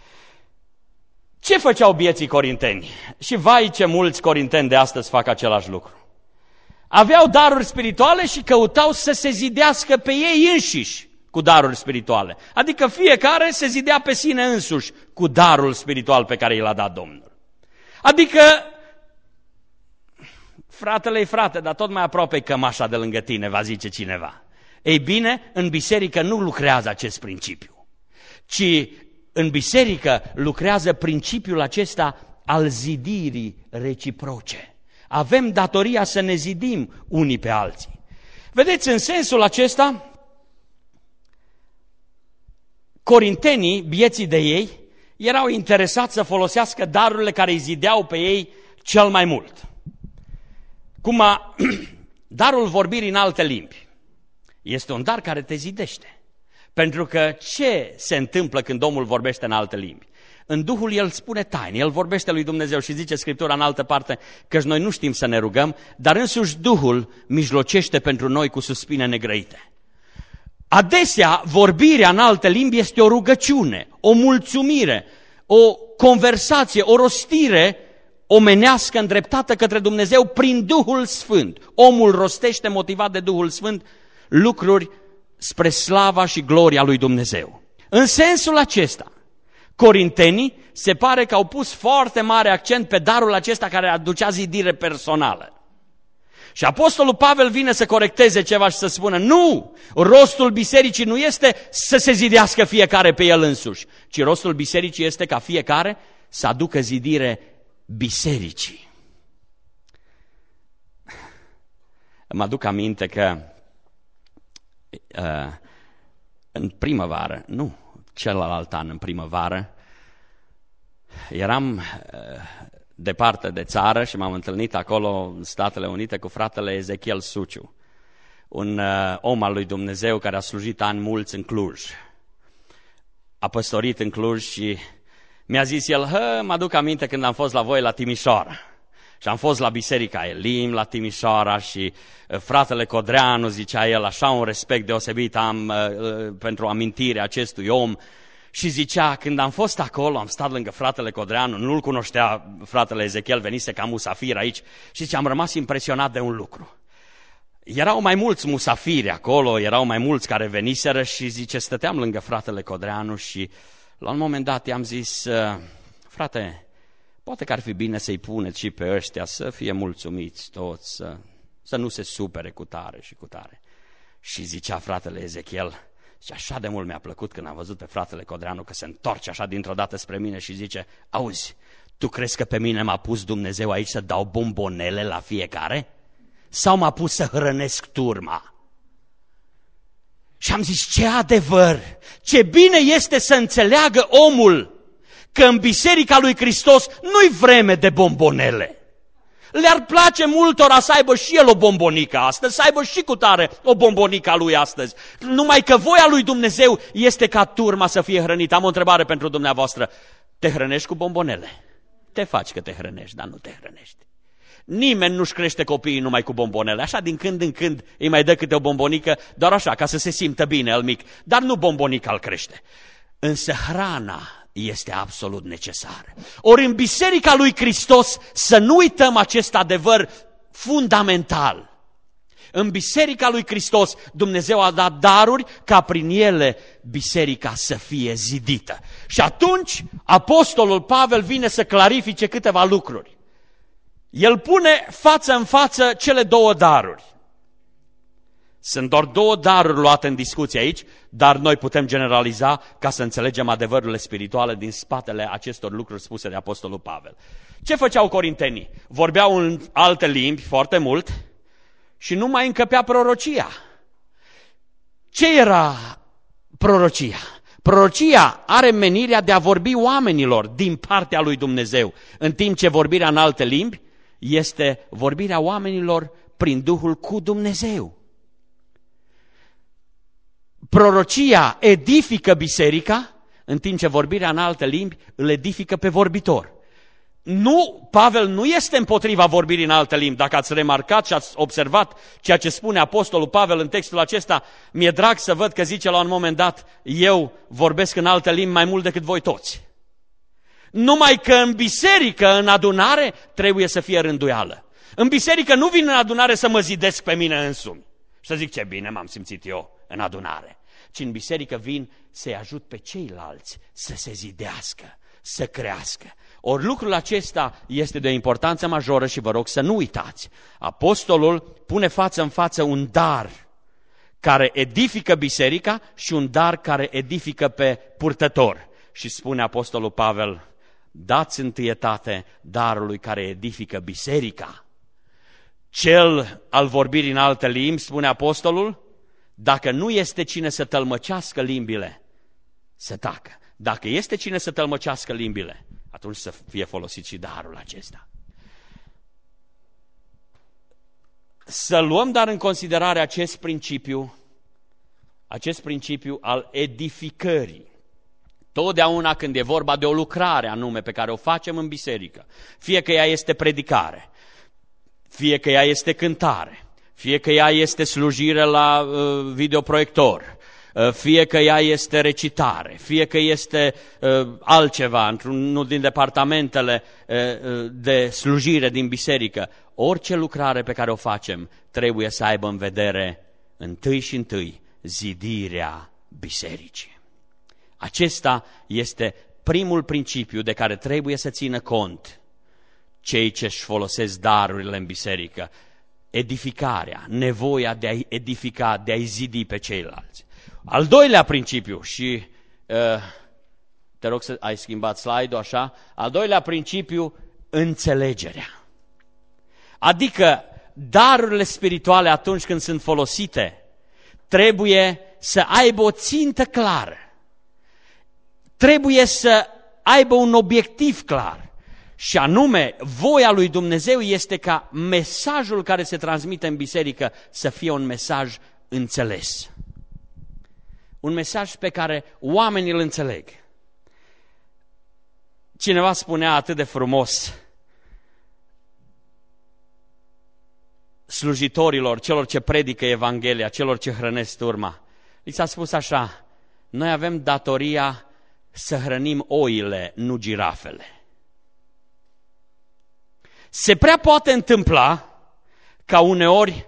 Ce făceau bieții corinteni? Și vai ce mulți corinteni de astăzi fac același lucru. Aveau daruri spirituale și căutau să se zidească pe ei înșiși cu daruri spirituale. Adică fiecare se zidea pe sine însuși cu darul spiritual pe care i l-a dat Domnul. Adică, fratele-i frate, dar tot mai aproape cămașa de lângă tine, va zice cineva. Ei bine, în biserică nu lucrează acest principiu, ci în biserică lucrează principiul acesta al zidirii reciproce. Avem datoria să ne zidim unii pe alții. Vedeți, în sensul acesta, corintenii, bieții de ei, erau interesați să folosească darurile care îi zideau pe ei cel mai mult. Cum a, darul vorbirii în alte limbi este un dar care te zidește. Pentru că ce se întâmplă când Domnul vorbește în alte limbi? În Duhul El spune taine, El vorbește lui Dumnezeu și zice Scriptura în altă parte că noi nu știm să ne rugăm, dar însuși Duhul mijlocește pentru noi cu suspine negrăite. Adesea, vorbirea în alte limbi este o rugăciune, o mulțumire, o conversație, o rostire omenească îndreptată către Dumnezeu prin Duhul Sfânt. Omul rostește, motivat de Duhul Sfânt, lucruri spre slava și gloria lui Dumnezeu. În sensul acesta, corintenii se pare că au pus foarte mare accent pe darul acesta care aducea zidire personală. Și apostolul Pavel vine să corecteze ceva și să spună, nu, rostul bisericii nu este să se zidească fiecare pe el însuși, ci rostul bisericii este ca fiecare să aducă zidire bisericii. Mă aduc aminte că uh, în primăvară, nu, celălalt an în primăvară, eram uh, departe de țară și m-am întâlnit acolo în Statele Unite cu fratele Ezechiel Suciu, un uh, om al lui Dumnezeu care a slujit ani mulți în Cluj. A păstorit în Cluj și mi-a zis el, hă, mă aduc aminte când am fost la voi la Timișoara. Și am fost la Biserica Elim, la Timișoara și uh, fratele Codreanu, zicea el, așa un respect deosebit am uh, uh, pentru amintirea acestui om. Și zicea, când am fost acolo, am stat lângă fratele Codreanu, nu-l cunoștea fratele Ezechiel, venise ca musafir aici, și zice, am rămas impresionat de un lucru. Erau mai mulți musafiri acolo, erau mai mulți care veniseră și zice, stăteam lângă fratele Codreanu și la un moment dat i-am zis, frate, poate că ar fi bine să-i puneți și pe ăștia să fie mulțumiți toți, să, să nu se supere cu tare și cu tare. Și zicea fratele Ezechiel, și așa de mult mi-a plăcut când am văzut pe fratele Codreanu că se întorce așa dintr-o dată spre mine și zice, auzi, tu crezi că pe mine m-a pus Dumnezeu aici să dau bombonele la fiecare? Sau m-a pus să hrănesc turma? Și am zis, ce adevăr, ce bine este să înțeleagă omul că în Biserica lui Hristos nu-i vreme de bombonele. Le-ar place multora să aibă și el o bombonică astăzi, să aibă și cu tare o bombonică a lui astăzi. Numai că voia lui Dumnezeu este ca turma să fie hrănită. Am o întrebare pentru dumneavoastră. Te hrănești cu bombonele? Te faci că te hrănești, dar nu te hrănești. Nimeni nu-și crește copiii numai cu bombonele. Așa din când în când îi mai dă câte o bombonică, doar așa, ca să se simtă bine el mic. Dar nu bombonica îl crește. Însă hrana este absolut necesară. Ori în Biserica lui Hristos să nu uităm acest adevăr fundamental. În Biserica lui Hristos Dumnezeu a dat daruri ca prin ele biserica să fie zidită. Și atunci apostolul Pavel vine să clarifice câteva lucruri. El pune față în față cele două daruri. Sunt doar două daruri luate în discuție aici, dar noi putem generaliza ca să înțelegem adevărurile spirituale din spatele acestor lucruri spuse de apostolul Pavel. Ce făceau corintenii? Vorbeau în alte limbi foarte mult și nu mai încăpea prorocia. Ce era prorocia? Prorocia are menirea de a vorbi oamenilor din partea lui Dumnezeu, în timp ce vorbirea în alte limbi este vorbirea oamenilor prin Duhul cu Dumnezeu. Prorocia edifică biserica, în timp ce vorbirea în alte limbi îl edifică pe vorbitor. Nu, Pavel nu este împotriva vorbirii în alte limbi. Dacă ați remarcat și ați observat ceea ce spune apostolul Pavel în textul acesta, mi-e drag să văd că zice la un moment dat, eu vorbesc în alte limbi mai mult decât voi toți. Numai că în biserică, în adunare, trebuie să fie rânduială. În biserică nu vin în adunare să mă zidesc pe mine însumi și să zic ce bine m-am simțit eu în adunare, ci în biserică vin să-i ajut pe ceilalți să se zidească, să crească. Ori lucrul acesta este de o importanță majoră și vă rog să nu uitați. Apostolul pune față în față un dar care edifică biserica și un dar care edifică pe purtător. Și spune apostolul Pavel, dați întâietate darului care edifică biserica. Cel al vorbirii în alte limbi, spune apostolul, dacă nu este cine să tălmăcească limbile, să tacă. Dacă este cine să tălmăcească limbile, atunci să fie folosit și darul acesta. Să luăm dar în considerare acest principiu, acest principiu al edificării. Totdeauna când e vorba de o lucrare anume pe care o facem în biserică, fie că ea este predicare, fie că ea este cântare, fie că ea este slujire la uh, videoproiector, uh, fie că ea este recitare, fie că este uh, altceva, într-unul din departamentele uh, de slujire din biserică, orice lucrare pe care o facem trebuie să aibă în vedere întâi și întâi zidirea bisericii. Acesta este primul principiu de care trebuie să țină cont cei ce își folosesc darurile în biserică. Edificarea, nevoia de a-i edifica, de a-i zidi pe ceilalți. Al doilea principiu, și uh, te rog să ai schimbat slide-ul așa, al doilea principiu, înțelegerea. Adică darurile spirituale atunci când sunt folosite trebuie să aibă o țintă clară. Trebuie să aibă un obiectiv clar și anume voia lui Dumnezeu este ca mesajul care se transmite în biserică să fie un mesaj înțeles. Un mesaj pe care oamenii îl înțeleg. Cineva spunea atât de frumos slujitorilor, celor ce predică Evanghelia, celor ce hrănesc turma. Li s-a spus așa, noi avem datoria să hrănim oile, nu girafele. Se prea poate întâmpla ca uneori,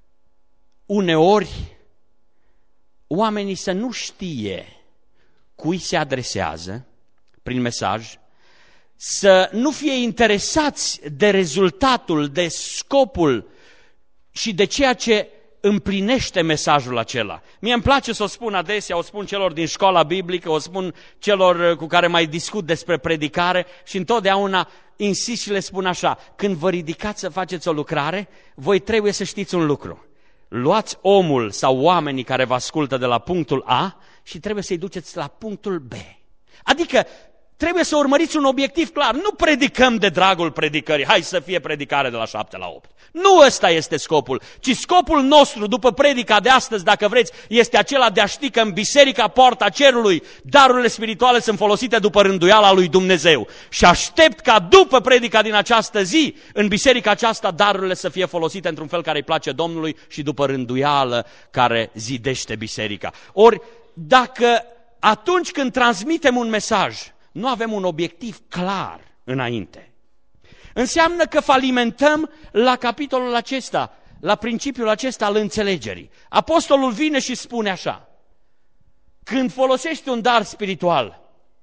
uneori oamenii să nu știe cui se adresează prin mesaj, să nu fie interesați de rezultatul, de scopul și de ceea ce împlinește mesajul acela. Mie îmi place să o spun adesea, o spun celor din școala biblică, o spun celor cu care mai discut despre predicare și întotdeauna insist și le spun așa: când vă ridicați să faceți o lucrare, voi trebuie să știți un lucru. Luați omul sau oamenii care vă ascultă de la punctul A și trebuie să-i duceți la punctul B. Adică trebuie să urmăriți un obiectiv clar. Nu predicăm de dragul predicării. Hai să fie predicare de la șapte la opt. Nu ăsta este scopul, ci scopul nostru după predica de astăzi, dacă vreți, este acela de a ști că în Biserica Poarta Cerului darurile spirituale sunt folosite după rânduiala lui Dumnezeu. Și aștept ca după predica din această zi, în biserica aceasta, darurile să fie folosite într-un fel care îi place Domnului și după rânduială care zidește biserica. Ori dacă atunci când transmitem un mesaj, nu avem un obiectiv clar înainte, înseamnă că falimentăm la capitolul acesta, la principiul acesta al înțelegerii. Apostolul vine și spune așa: când folosești un dar spiritual,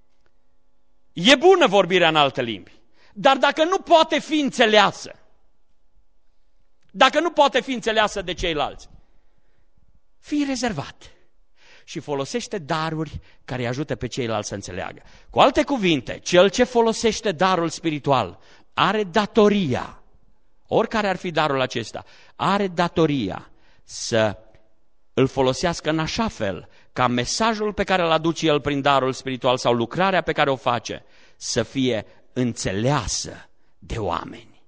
e bună vorbirea în alte limbi, dar dacă nu poate fi înțeleasă, dacă nu poate fi înțeleasă de ceilalți, fii rezervat și folosește daruri care îi ajută pe ceilalți să înțeleagă. Cu alte cuvinte, cel ce folosește darul spiritual are datoria, oricare ar fi darul acesta, are datoria să îl folosească în așa fel ca mesajul pe care îl aduce el prin darul spiritual sau lucrarea pe care o face să fie înțeleasă de oameni.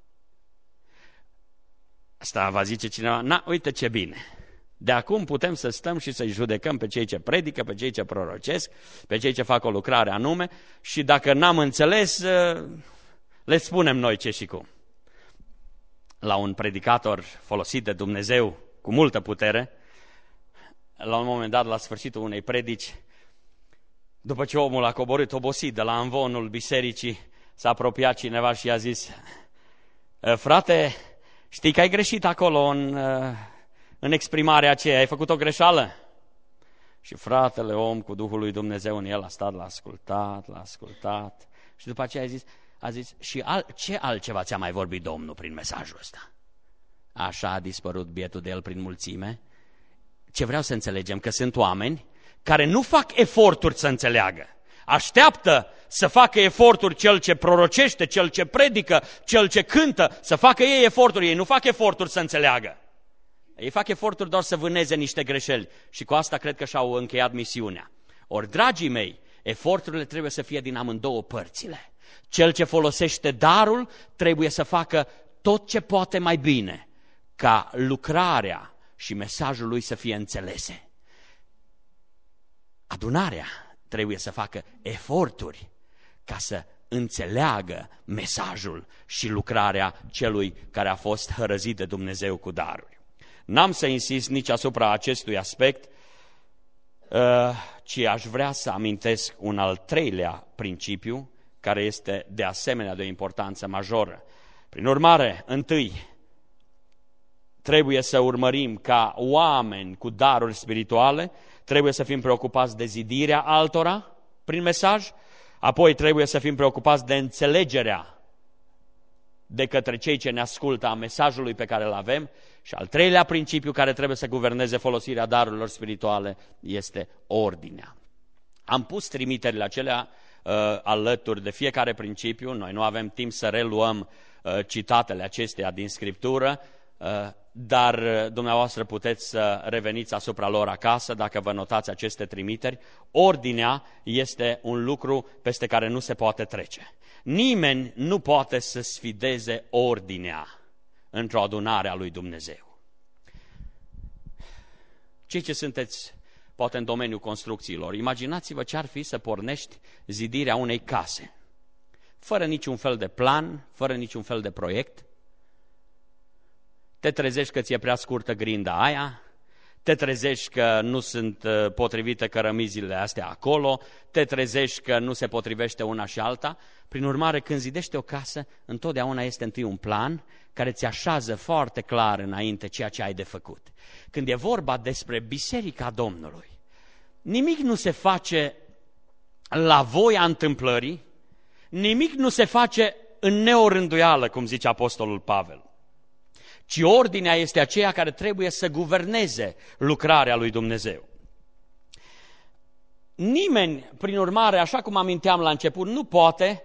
Asta va zice cineva: na, uite ce bine! De acum putem să stăm și să-i judecăm pe cei ce predică, pe cei ce prorocesc, pe cei ce fac o lucrare anume și dacă n-am înțeles, le spunem noi ce și cum. La un predicator folosit de Dumnezeu cu multă putere, la un moment dat, la sfârșitul unei predici, după ce omul a coborât obosit de la amvonul bisericii, s-a apropiat cineva și i-a zis: frate, știi că ai greșit acolo în... în exprimarea aceea, ai făcut o greșeală? Și fratele om cu Duhul lui Dumnezeu în el a stat, l-a ascultat, l-a ascultat și după aceea a zis, a zis și al, ce altceva ți-a mai vorbit Domnul prin mesajul ăsta? Așa a dispărut bietul de el prin mulțime. Ce vreau să înțelegem, că sunt oameni care nu fac eforturi să înțeleagă. Așteaptă să facă eforturi cel ce prorocește, cel ce predică, cel ce cântă, să facă ei eforturi, ei nu fac eforturi să înțeleagă. Ei fac eforturi doar să vâneze niște greșeli și cu asta cred că și-au încheiat misiunea. Ori, dragii mei, eforturile trebuie să fie din amândouă părțile. Cel ce folosește darul trebuie să facă tot ce poate mai bine ca lucrarea și mesajul lui să fie înțelese. Adunarea trebuie să facă eforturi ca să înțeleagă mesajul și lucrarea celui care a fost hărăzit de Dumnezeu cu daruri. N-am să insist nici asupra acestui aspect, ci aș vrea să amintesc un al treilea principiu, care este de asemenea de o importanță majoră. Prin urmare, întâi, trebuie să urmărim ca oameni cu daruri spirituale, trebuie să fim preocupați de zidirea altora prin mesaj, apoi trebuie să fim preocupați de înțelegerea de către cei ce ne ascultă a mesajului pe care îl avem și al treilea principiu care trebuie să guverneze folosirea darurilor spirituale este ordinea. Am pus trimiterile acelea uh, alături de fiecare principiu, noi nu avem timp să reluăm uh, citatele acestea din Scriptură, uh, dar uh, dumneavoastră puteți să reveniți asupra lor acasă dacă vă notați aceste trimiteri. Ordinea este un lucru peste care nu se poate trece. Nimeni nu poate să sfideze ordinea într-o adunare a lui Dumnezeu. Cei ce sunteți poate în domeniul construcțiilor, imaginați-vă ce ar fi să pornești zidirea unei case, fără niciun fel de plan, fără niciun fel de proiect. Te trezești că ți-e prea scurtă grinda aia, te trezești că nu sunt potrivite cărămizile astea acolo, te trezești că nu se potrivește una și alta. Prin urmare, când zidești o casă, întotdeauna este întâi un plan care ți așează foarte clar înainte ceea ce ai de făcut. Când e vorba despre Biserica Domnului, nimic nu se face la voia întâmplării, nimic nu se face în neorânduială, cum zice Apostolul Pavel, ci ordinea este aceea care trebuie să guverneze lucrarea lui Dumnezeu. Nimeni, prin urmare, așa cum aminteam la început, nu poate,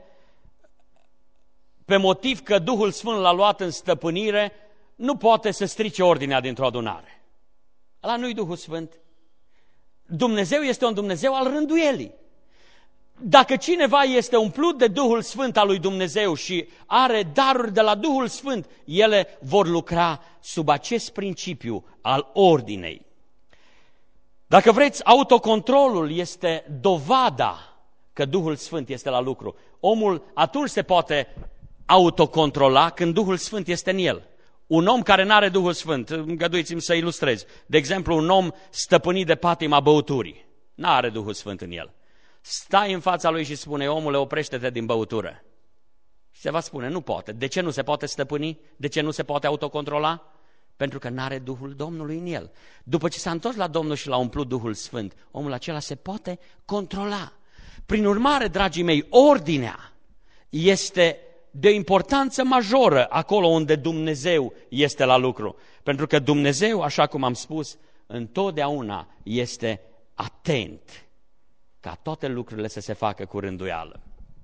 pe motiv că Duhul Sfânt l-a luat în stăpânire, nu poate să strice ordinea dintr-o adunare. Ăla nu-i Duhul Sfânt. Dumnezeu este un Dumnezeu al rânduielii. Dacă cineva este umplut de Duhul Sfânt al lui Dumnezeu și are daruri de la Duhul Sfânt, ele vor lucra sub acest principiu al ordinei. Dacă vreți, autocontrolul este dovada că Duhul Sfânt este la lucru. Omul atunci se poate autocontrola când Duhul Sfânt este în el. Un om care nu are Duhul Sfânt, îngăduiți-mi să ilustrez, de exemplu un om stăpânit de patima băuturii, nu are Duhul Sfânt în el. Stai în fața lui și spune, omule, oprește-te din băutură. Și se va spune, nu poate. De ce nu se poate stăpâni? De ce nu se poate autocontrola? Pentru că n-are Duhul Domnului în el. După ce s-a întors la Domnul și l-a umplut Duhul Sfânt, omul acela se poate controla. Prin urmare, dragii mei, ordinea este de o importanță majoră acolo unde Dumnezeu este la lucru. Pentru că Dumnezeu, așa cum am spus, întotdeauna este atent ca toate lucrurile să se facă cu rânduială.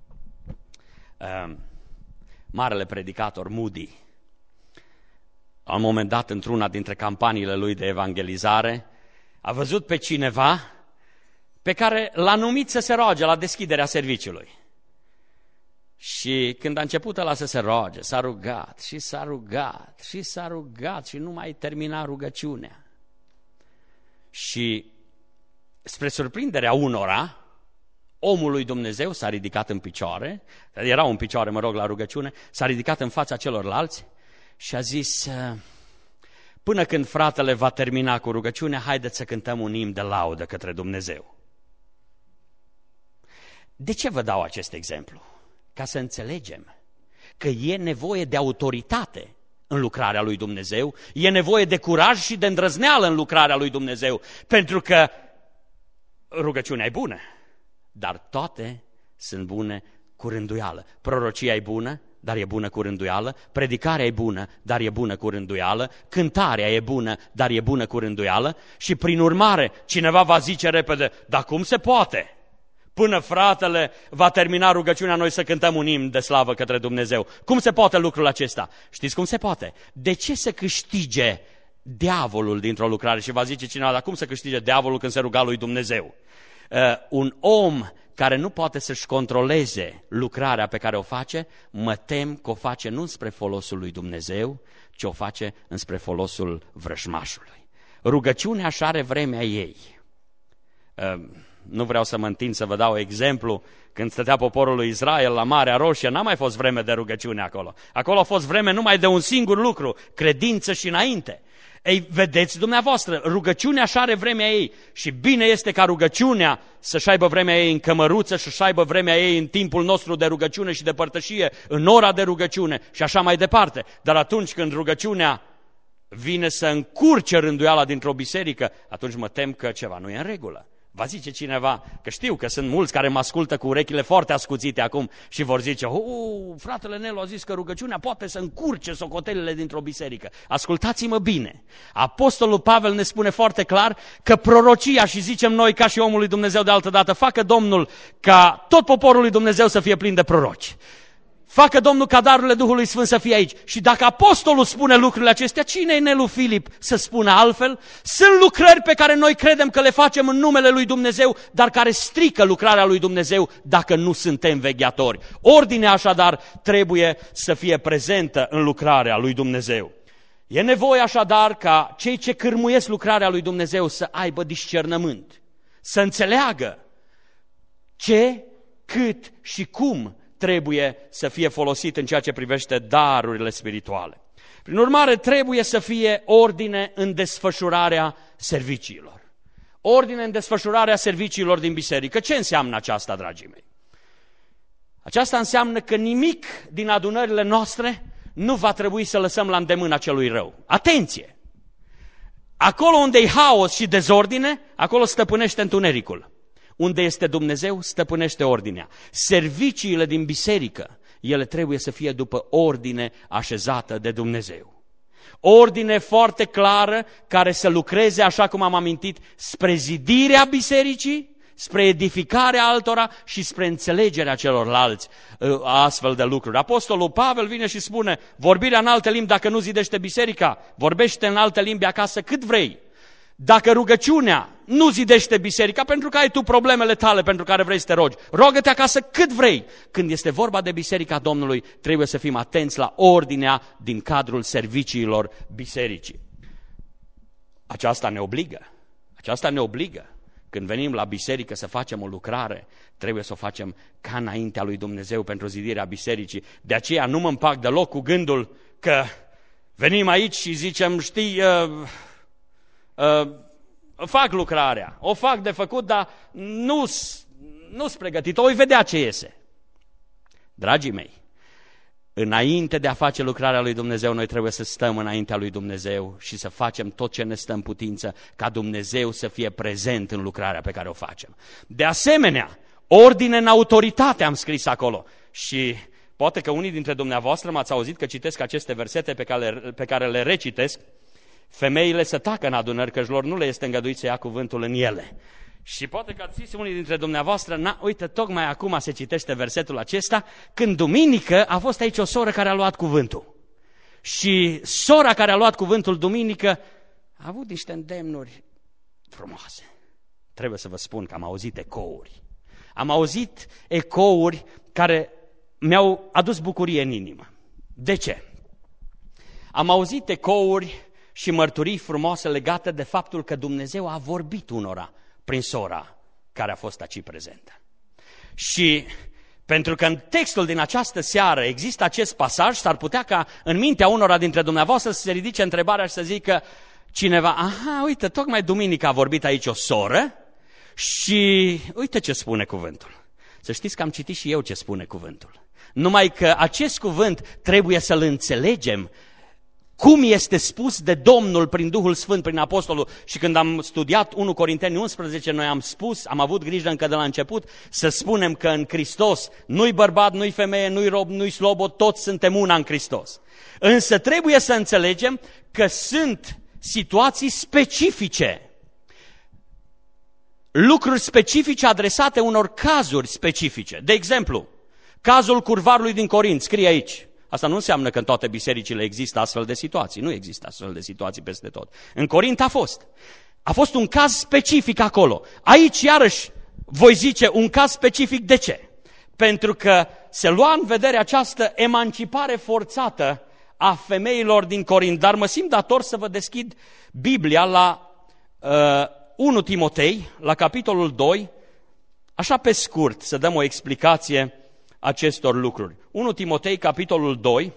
Marele predicator Moody, la un moment dat, într-una dintre campaniile lui de evangelizare, a văzut pe cineva pe care l-a numit să se roage la deschiderea serviciului. Și când a început ăla să se roage, s-a rugat și s-a rugat și s-a rugat și nu mai termina rugăciunea. Și spre surprinderea unora, omul lui Dumnezeu s-a ridicat în picioare, era în picioare, mă rog, la rugăciune, s-a ridicat în fața celorlalți și a zis, până când fratele va termina cu rugăciunea, haideți să cântăm un imn de laudă către Dumnezeu. De ce vă dau acest exemplu? Ca să înțelegem că e nevoie de autoritate în lucrarea lui Dumnezeu, e nevoie de curaj și de îndrăzneală în lucrarea lui Dumnezeu, pentru că rugăciunea e bună, dar toate sunt bune cu rânduială. Prorocia e bună, dar e bună cu rânduială, predicarea e bună, dar e bună cu rânduială, cântarea e bună, dar e bună cu rânduială și prin urmare cineva va zice repede, dar cum se poate? Până fratele va termina rugăciunea, noi să cântăm un imn de slavă către Dumnezeu. Cum se poate lucrul acesta? Știți cum se poate? De ce să câștige diavolul dintr-o lucrare? Și va zice cineva, dar cum să câștige diavolul când se ruga lui Dumnezeu? Uh, un om care nu poate să-și controleze lucrarea pe care o face, mă tem că o face nu spre folosul lui Dumnezeu, ci o face înspre folosul vrăjmașului. Rugăciunea așa are vremea ei. Uh, Nu vreau să mă întind să vă dau exemplu, când stătea poporul lui Israel la Marea Roșie, n-a mai fost vreme de rugăciune acolo. Acolo a fost vreme numai de un singur lucru, credință și înainte. Ei, vedeți dumneavoastră, rugăciunea așa are vremea ei și bine este ca rugăciunea să-și aibă vremea ei în cămăruță și să aibă vremea ei în timpul nostru de rugăciune și de părtășie, în ora de rugăciune și așa mai departe. Dar atunci când rugăciunea vine să încurce rânduiala dintr-o biserică, atunci mă tem că ceva nu e în regulă. Va zice cineva, că știu că sunt mulți care mă ascultă cu urechile foarte ascuțite acum și vor zice, oh, fratele Nelu a zis că rugăciunea poate să încurce socotelile dintr-o biserică. Ascultați-mă bine, Apostolul Pavel ne spune foarte clar că prorocia, și zicem noi ca și omul lui Dumnezeu de altă dată, facă Domnul ca tot poporul lui Dumnezeu să fie plin de proroci. Facă Domnul ca darurile Duhului Sfânt să fie aici. Și dacă apostolul spune lucrurile acestea, cine e Nelu Filip să spună altfel? Sunt lucrări pe care noi credem că le facem în numele lui Dumnezeu, dar care strică lucrarea lui Dumnezeu dacă nu suntem vegheatori. Ordinea așadar trebuie să fie prezentă în lucrarea lui Dumnezeu. E nevoie așadar ca cei ce cârmuiesc lucrarea lui Dumnezeu să aibă discernământ, să înțeleagă ce, cât și cum trebuie să fie folosit în ceea ce privește darurile spirituale. Prin urmare, trebuie să fie ordine în desfășurarea serviciilor. Ordine în desfășurarea serviciilor din biserică. Ce înseamnă aceasta, dragii mei? Aceasta înseamnă că nimic din adunările noastre nu va trebui să lăsăm la îndemâna celui rău. Atenție! Acolo unde e haos și dezordine, acolo stăpânește întunericul. Unde este Dumnezeu, stăpânește ordinea. Serviciile din biserică, ele trebuie să fie după ordine așezată de Dumnezeu. Ordine foarte clară care să lucreze, așa cum am amintit, spre zidirea bisericii, spre edificarea altora și spre înțelegerea celorlalți astfel de lucruri. Apostolul Pavel vine și spune, vorbirea în alte limbi dacă nu zidește biserica, vorbește în alte limbi acasă cât vrei. Dacă rugăciunea nu zidește biserica, pentru că ai tu problemele tale pentru care vrei să te rogi, rogă-te acasă cât vrei. Când este vorba de biserica Domnului, trebuie să fim atenți la ordinea din cadrul serviciilor bisericii. Aceasta ne obligă. Aceasta ne obligă. Când venim la biserică să facem o lucrare, trebuie să o facem ca înaintea lui Dumnezeu pentru zidirea bisericii. De aceea nu mă împac deloc cu gândul că venim aici și zicem, știi, uh, uh, fac lucrarea, o fac de făcut, dar nu-s, nu-s pregătit, o voi vedea ce iese. Dragii mei, înainte de a face lucrarea lui Dumnezeu, noi trebuie să stăm înaintea lui Dumnezeu și să facem tot ce ne stă în putință ca Dumnezeu să fie prezent în lucrarea pe care o facem. De asemenea, ordine în autoritate am scris acolo și poate că unii dintre dumneavoastră m-ați auzit că citesc aceste versete pe care, pe care le recitesc. Femeile să tacă în adunări, căci lor nu le este îngăduit să ia cuvântul în ele. Și poate că ați zis unii dintre dumneavoastră, na, uite, tocmai acum se citește versetul acesta, când duminică a fost aici o soră care a luat cuvântul. Și sora care a luat cuvântul duminică a avut niște îndemnuri frumoase. Trebuie să vă spun că am auzit ecouri. Am auzit ecouri care mi-au adus bucurie în inimă. De ce? Am auzit ecouri și mărturii frumoase legate de faptul că Dumnezeu a vorbit unora prin sora care a fost aici prezentă. Și pentru că în textul din această seară există acest pasaj, s-ar putea ca în mintea unora dintre dumneavoastră să se ridice întrebarea și să zică cineva, aha, uite, tocmai duminică a vorbit aici o soră și uite ce spune cuvântul. Să știți că am citit și eu ce spune cuvântul. Numai că acest cuvânt trebuie să-l înțelegem cum este spus de Domnul prin Duhul Sfânt, prin Apostolul. Și când am studiat unu Corinteni unsprezece, noi am spus, am avut grijă încă de la început, să spunem că în Hristos nu-i bărbat, nu-i femeie, nu-i rob, nu-i slobod, toți suntem una în Hristos. Însă trebuie să înțelegem că sunt situații specifice, lucruri specifice adresate unor cazuri specifice. De exemplu, cazul curvarului din Corint, scrie aici. Asta nu înseamnă că în toate bisericile există astfel de situații. Nu există astfel de situații peste tot. În Corint a fost. A fost un caz specific acolo. Aici, iarăși, voi zice un caz specific. De ce? Pentru că se lua în vedere această emancipare forțată a femeilor din Corint. Dar mă simt dator să vă deschid Biblia la uh, unu Timotei, la capitolul doi, așa pe scurt, să dăm o explicație acestor lucruri. unu Timotei, capitolul doi,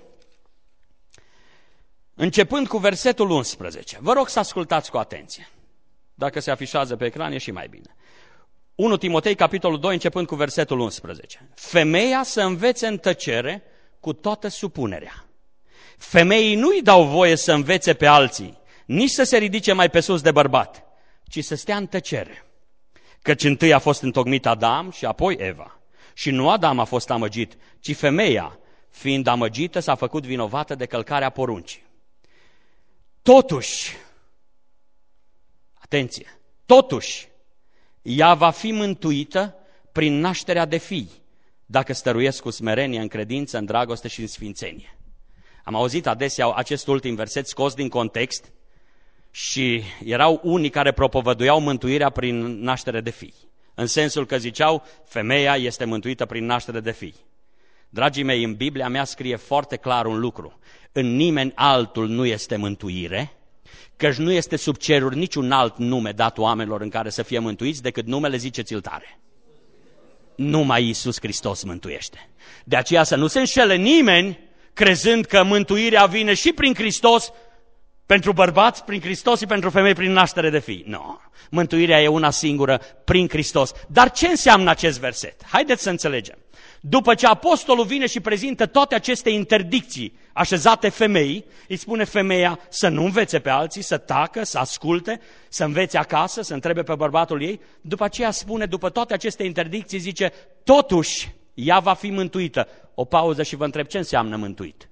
începând cu versetul unsprezece. Vă rog să ascultați cu atenție. Dacă se afișează pe ecran, e și mai bine. unu Timotei, capitolul doi, începând cu versetul unsprezece. Femeia să învețe în tăcere cu toată supunerea. Femeii nu-i dau voie să învețe pe alții, nici să se ridice mai pe sus de bărbat, ci să stea în tăcere. Căci întâi a fost întocmit Adam și apoi Eva. Și nu Adam a fost amăgit, ci femeia, fiind amăgită, s-a făcut vinovată de călcarea poruncii. Totuși, atenție, totuși, ea va fi mântuită prin nașterea de fii, dacă stăruiesc cu smerenie, în credință, în dragoste și în sfințenie. Am auzit adesea acest ultim verset scos din context și erau unii care propovăduiau mântuirea prin naștere de fii. În sensul că ziceau, femeia este mântuită prin naștere de fii. Dragii mei, în Biblia mea scrie foarte clar un lucru. În nimeni altul nu este mântuire, căci nu este sub ceruri niciun alt nume dat oamenilor în care să fie mântuiți decât numele, ziceți-l tare. Numai Iisus Hristos mântuiește. De aceea să nu se înșele nimeni crezând că mântuirea vine și prin Hristos, pentru bărbați, prin Hristos și pentru femei prin naștere de fii. Nu, no. Mântuirea e una singură, prin Hristos. Dar ce înseamnă acest verset? Haideți să înțelegem. După ce apostolul vine și prezintă toate aceste interdicții așezate femeii, îi spune femeia să nu învețe pe alții, să tacă, să asculte, să învețe acasă, să întrebe pe bărbatul ei. După aceea spune, după toate aceste interdicții, zice, totuși ea va fi mântuită. O pauză și vă întreb, ce înseamnă mântuit?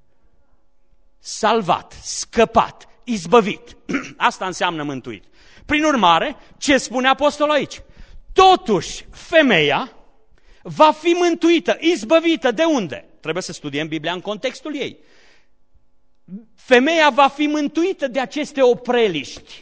Salvat, scăpat, izbăvit. Asta înseamnă mântuit. Prin urmare, ce spune apostolul aici? Totuși, femeia va fi mântuită, izbăvită. De unde? Trebuie să studiem Biblia în contextul ei. Femeia va fi mântuită de aceste opreliști,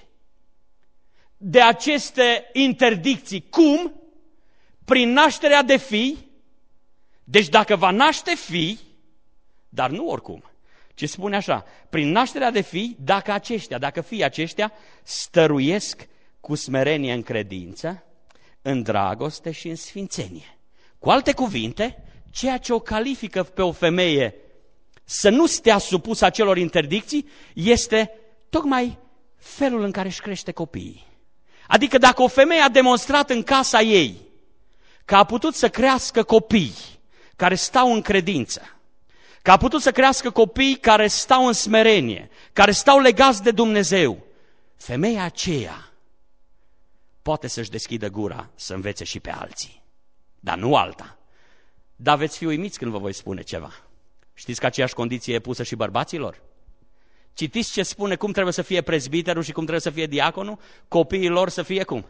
de aceste interdicții. Cum? Prin nașterea de fii. Deci dacă va naște fii, dar nu oricum, ci spune așa, prin nașterea de fii, dacă aceștia, dacă fii aceștia stăruiesc cu smerenie în credință, în dragoste și în sfințenie. Cu alte cuvinte, ceea ce o califică pe o femeie să nu stea supusă acelor interdicții este tocmai felul în care își crește copiii. Adică dacă o femeie a demonstrat în casa ei că a putut să crească copii care stau în credință, că a putut să crească copii care stau în smerenie, care stau legați de Dumnezeu, femeia aceea poate să-și deschidă gura să învețe și pe alții, dar nu alta. Dar veți fi uimiți când vă voi spune ceva. Știți că aceeași condiție e pusă și bărbaților? Citiți ce spune, cum trebuie să fie prezbiterul și cum trebuie să fie diaconul, copiii lor să fie cum?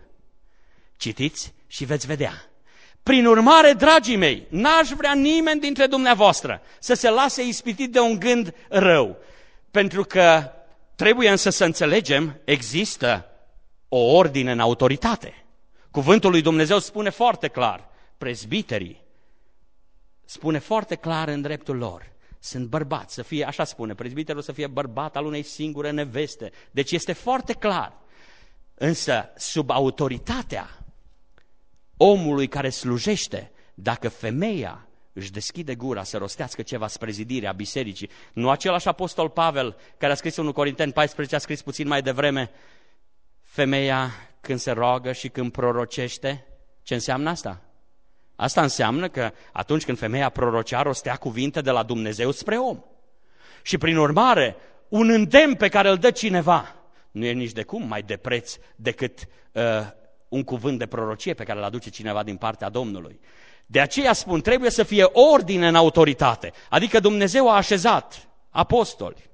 Citiți și veți vedea. Prin urmare, dragii mei, n-aș vrea nimeni dintre dumneavoastră să se lase ispitit de un gând rău, pentru că trebuie însă să înțelegem, există o ordine în autoritate. Cuvântul lui Dumnezeu spune foarte clar, prezbiterii spune foarte clar în dreptul lor, sunt bărbați, să fie, așa spune, prezbiterul să fie bărbat al unei singure neveste. Deci este foarte clar. Însă, sub autoritatea omului care slujește, dacă femeia își deschide gura să rostească ceva spre zidirea bisericii, nu același apostol Pavel, care a scris unu Corinteni paisprezece, a scris puțin mai devreme, femeia când se roagă și când prorocește, ce înseamnă asta? Asta înseamnă că atunci când femeia prorocea, rostea cuvinte de la Dumnezeu spre om. Și prin urmare, un îndemn pe care îl dă cineva nu e nici de cum mai de preț decât uh, un cuvânt de prorocie pe care îl aduce cineva din partea Domnului. De aceea spun, trebuie să fie ordine în autoritate. Adică Dumnezeu a așezat apostoli,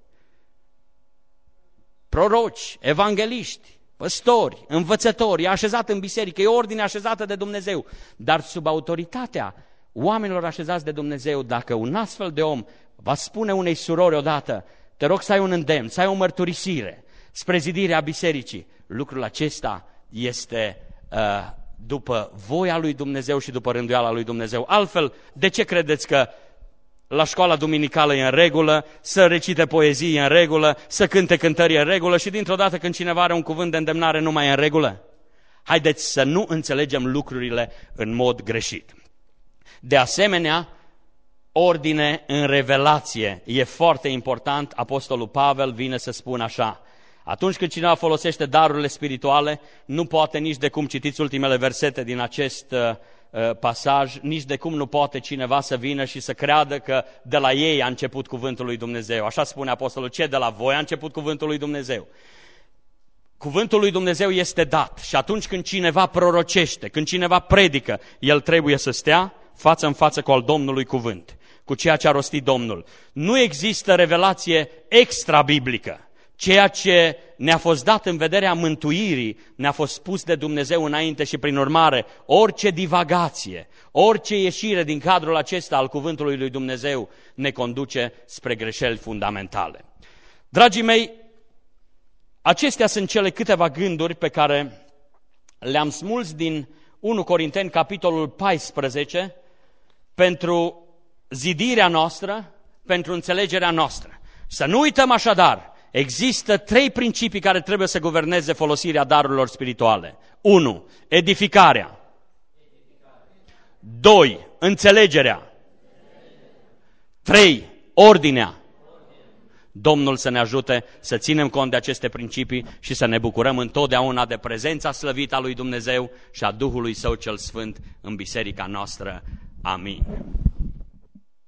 proroci, evangeliști, păstori, învățători, i-a așezat în biserică, e ordine așezată de Dumnezeu. Dar sub autoritatea oamenilor așezați de Dumnezeu, dacă un astfel de om va spune unei surori odată, te rog să ai un îndemn, să ai o mărturisire spre zidirea bisericii, lucrul acesta este uh, după voia lui Dumnezeu și după rânduiala lui Dumnezeu. Altfel, de ce credeți că la școala duminicală e în regulă, să recite poezii e în regulă, să cânte cântări e în regulă și dintr-o dată când cineva are un cuvânt de îndemnare nu mai e în regulă? Haideți să nu înțelegem lucrurile în mod greșit. De asemenea, ordine în revelație e foarte important. Apostolul Pavel vine să spună așa, atunci când cineva folosește darurile spirituale, nu poate nici de cum, citiți ultimele versete din acest uh, pasaj, nici de cum nu poate cineva să vină și să creadă că de la ei a început cuvântul lui Dumnezeu. Așa spune apostolul, ce de la voi a început cuvântul lui Dumnezeu? Cuvântul lui Dumnezeu este dat și atunci când cineva prorocește, când cineva predică, el trebuie să stea față în față cu al Domnului cuvânt, cu ceea ce a rostit Domnul. Nu există revelație extra-biblică. Ceea ce ne-a fost dat în vederea mântuirii ne-a fost spus de Dumnezeu înainte și prin urmare orice divagație, orice ieșire din cadrul acesta al cuvântului lui Dumnezeu ne conduce spre greșeli fundamentale. Dragii mei, acestea sunt cele câteva gânduri pe care le-am smuls din unu Corinteni, capitolul paisprezece, pentru zidirea noastră, pentru înțelegerea noastră. Să nu uităm așadar, există trei principii care trebuie să guverneze folosirea darurilor spirituale. unu. Edificarea. doi. Înțelegerea. trei. ordinea. Domnul să ne ajute să ținem cont de aceste principii și să ne bucurăm întotdeauna de prezența slăvită a lui Dumnezeu și a Duhului Său cel Sfânt în biserica noastră. Amin.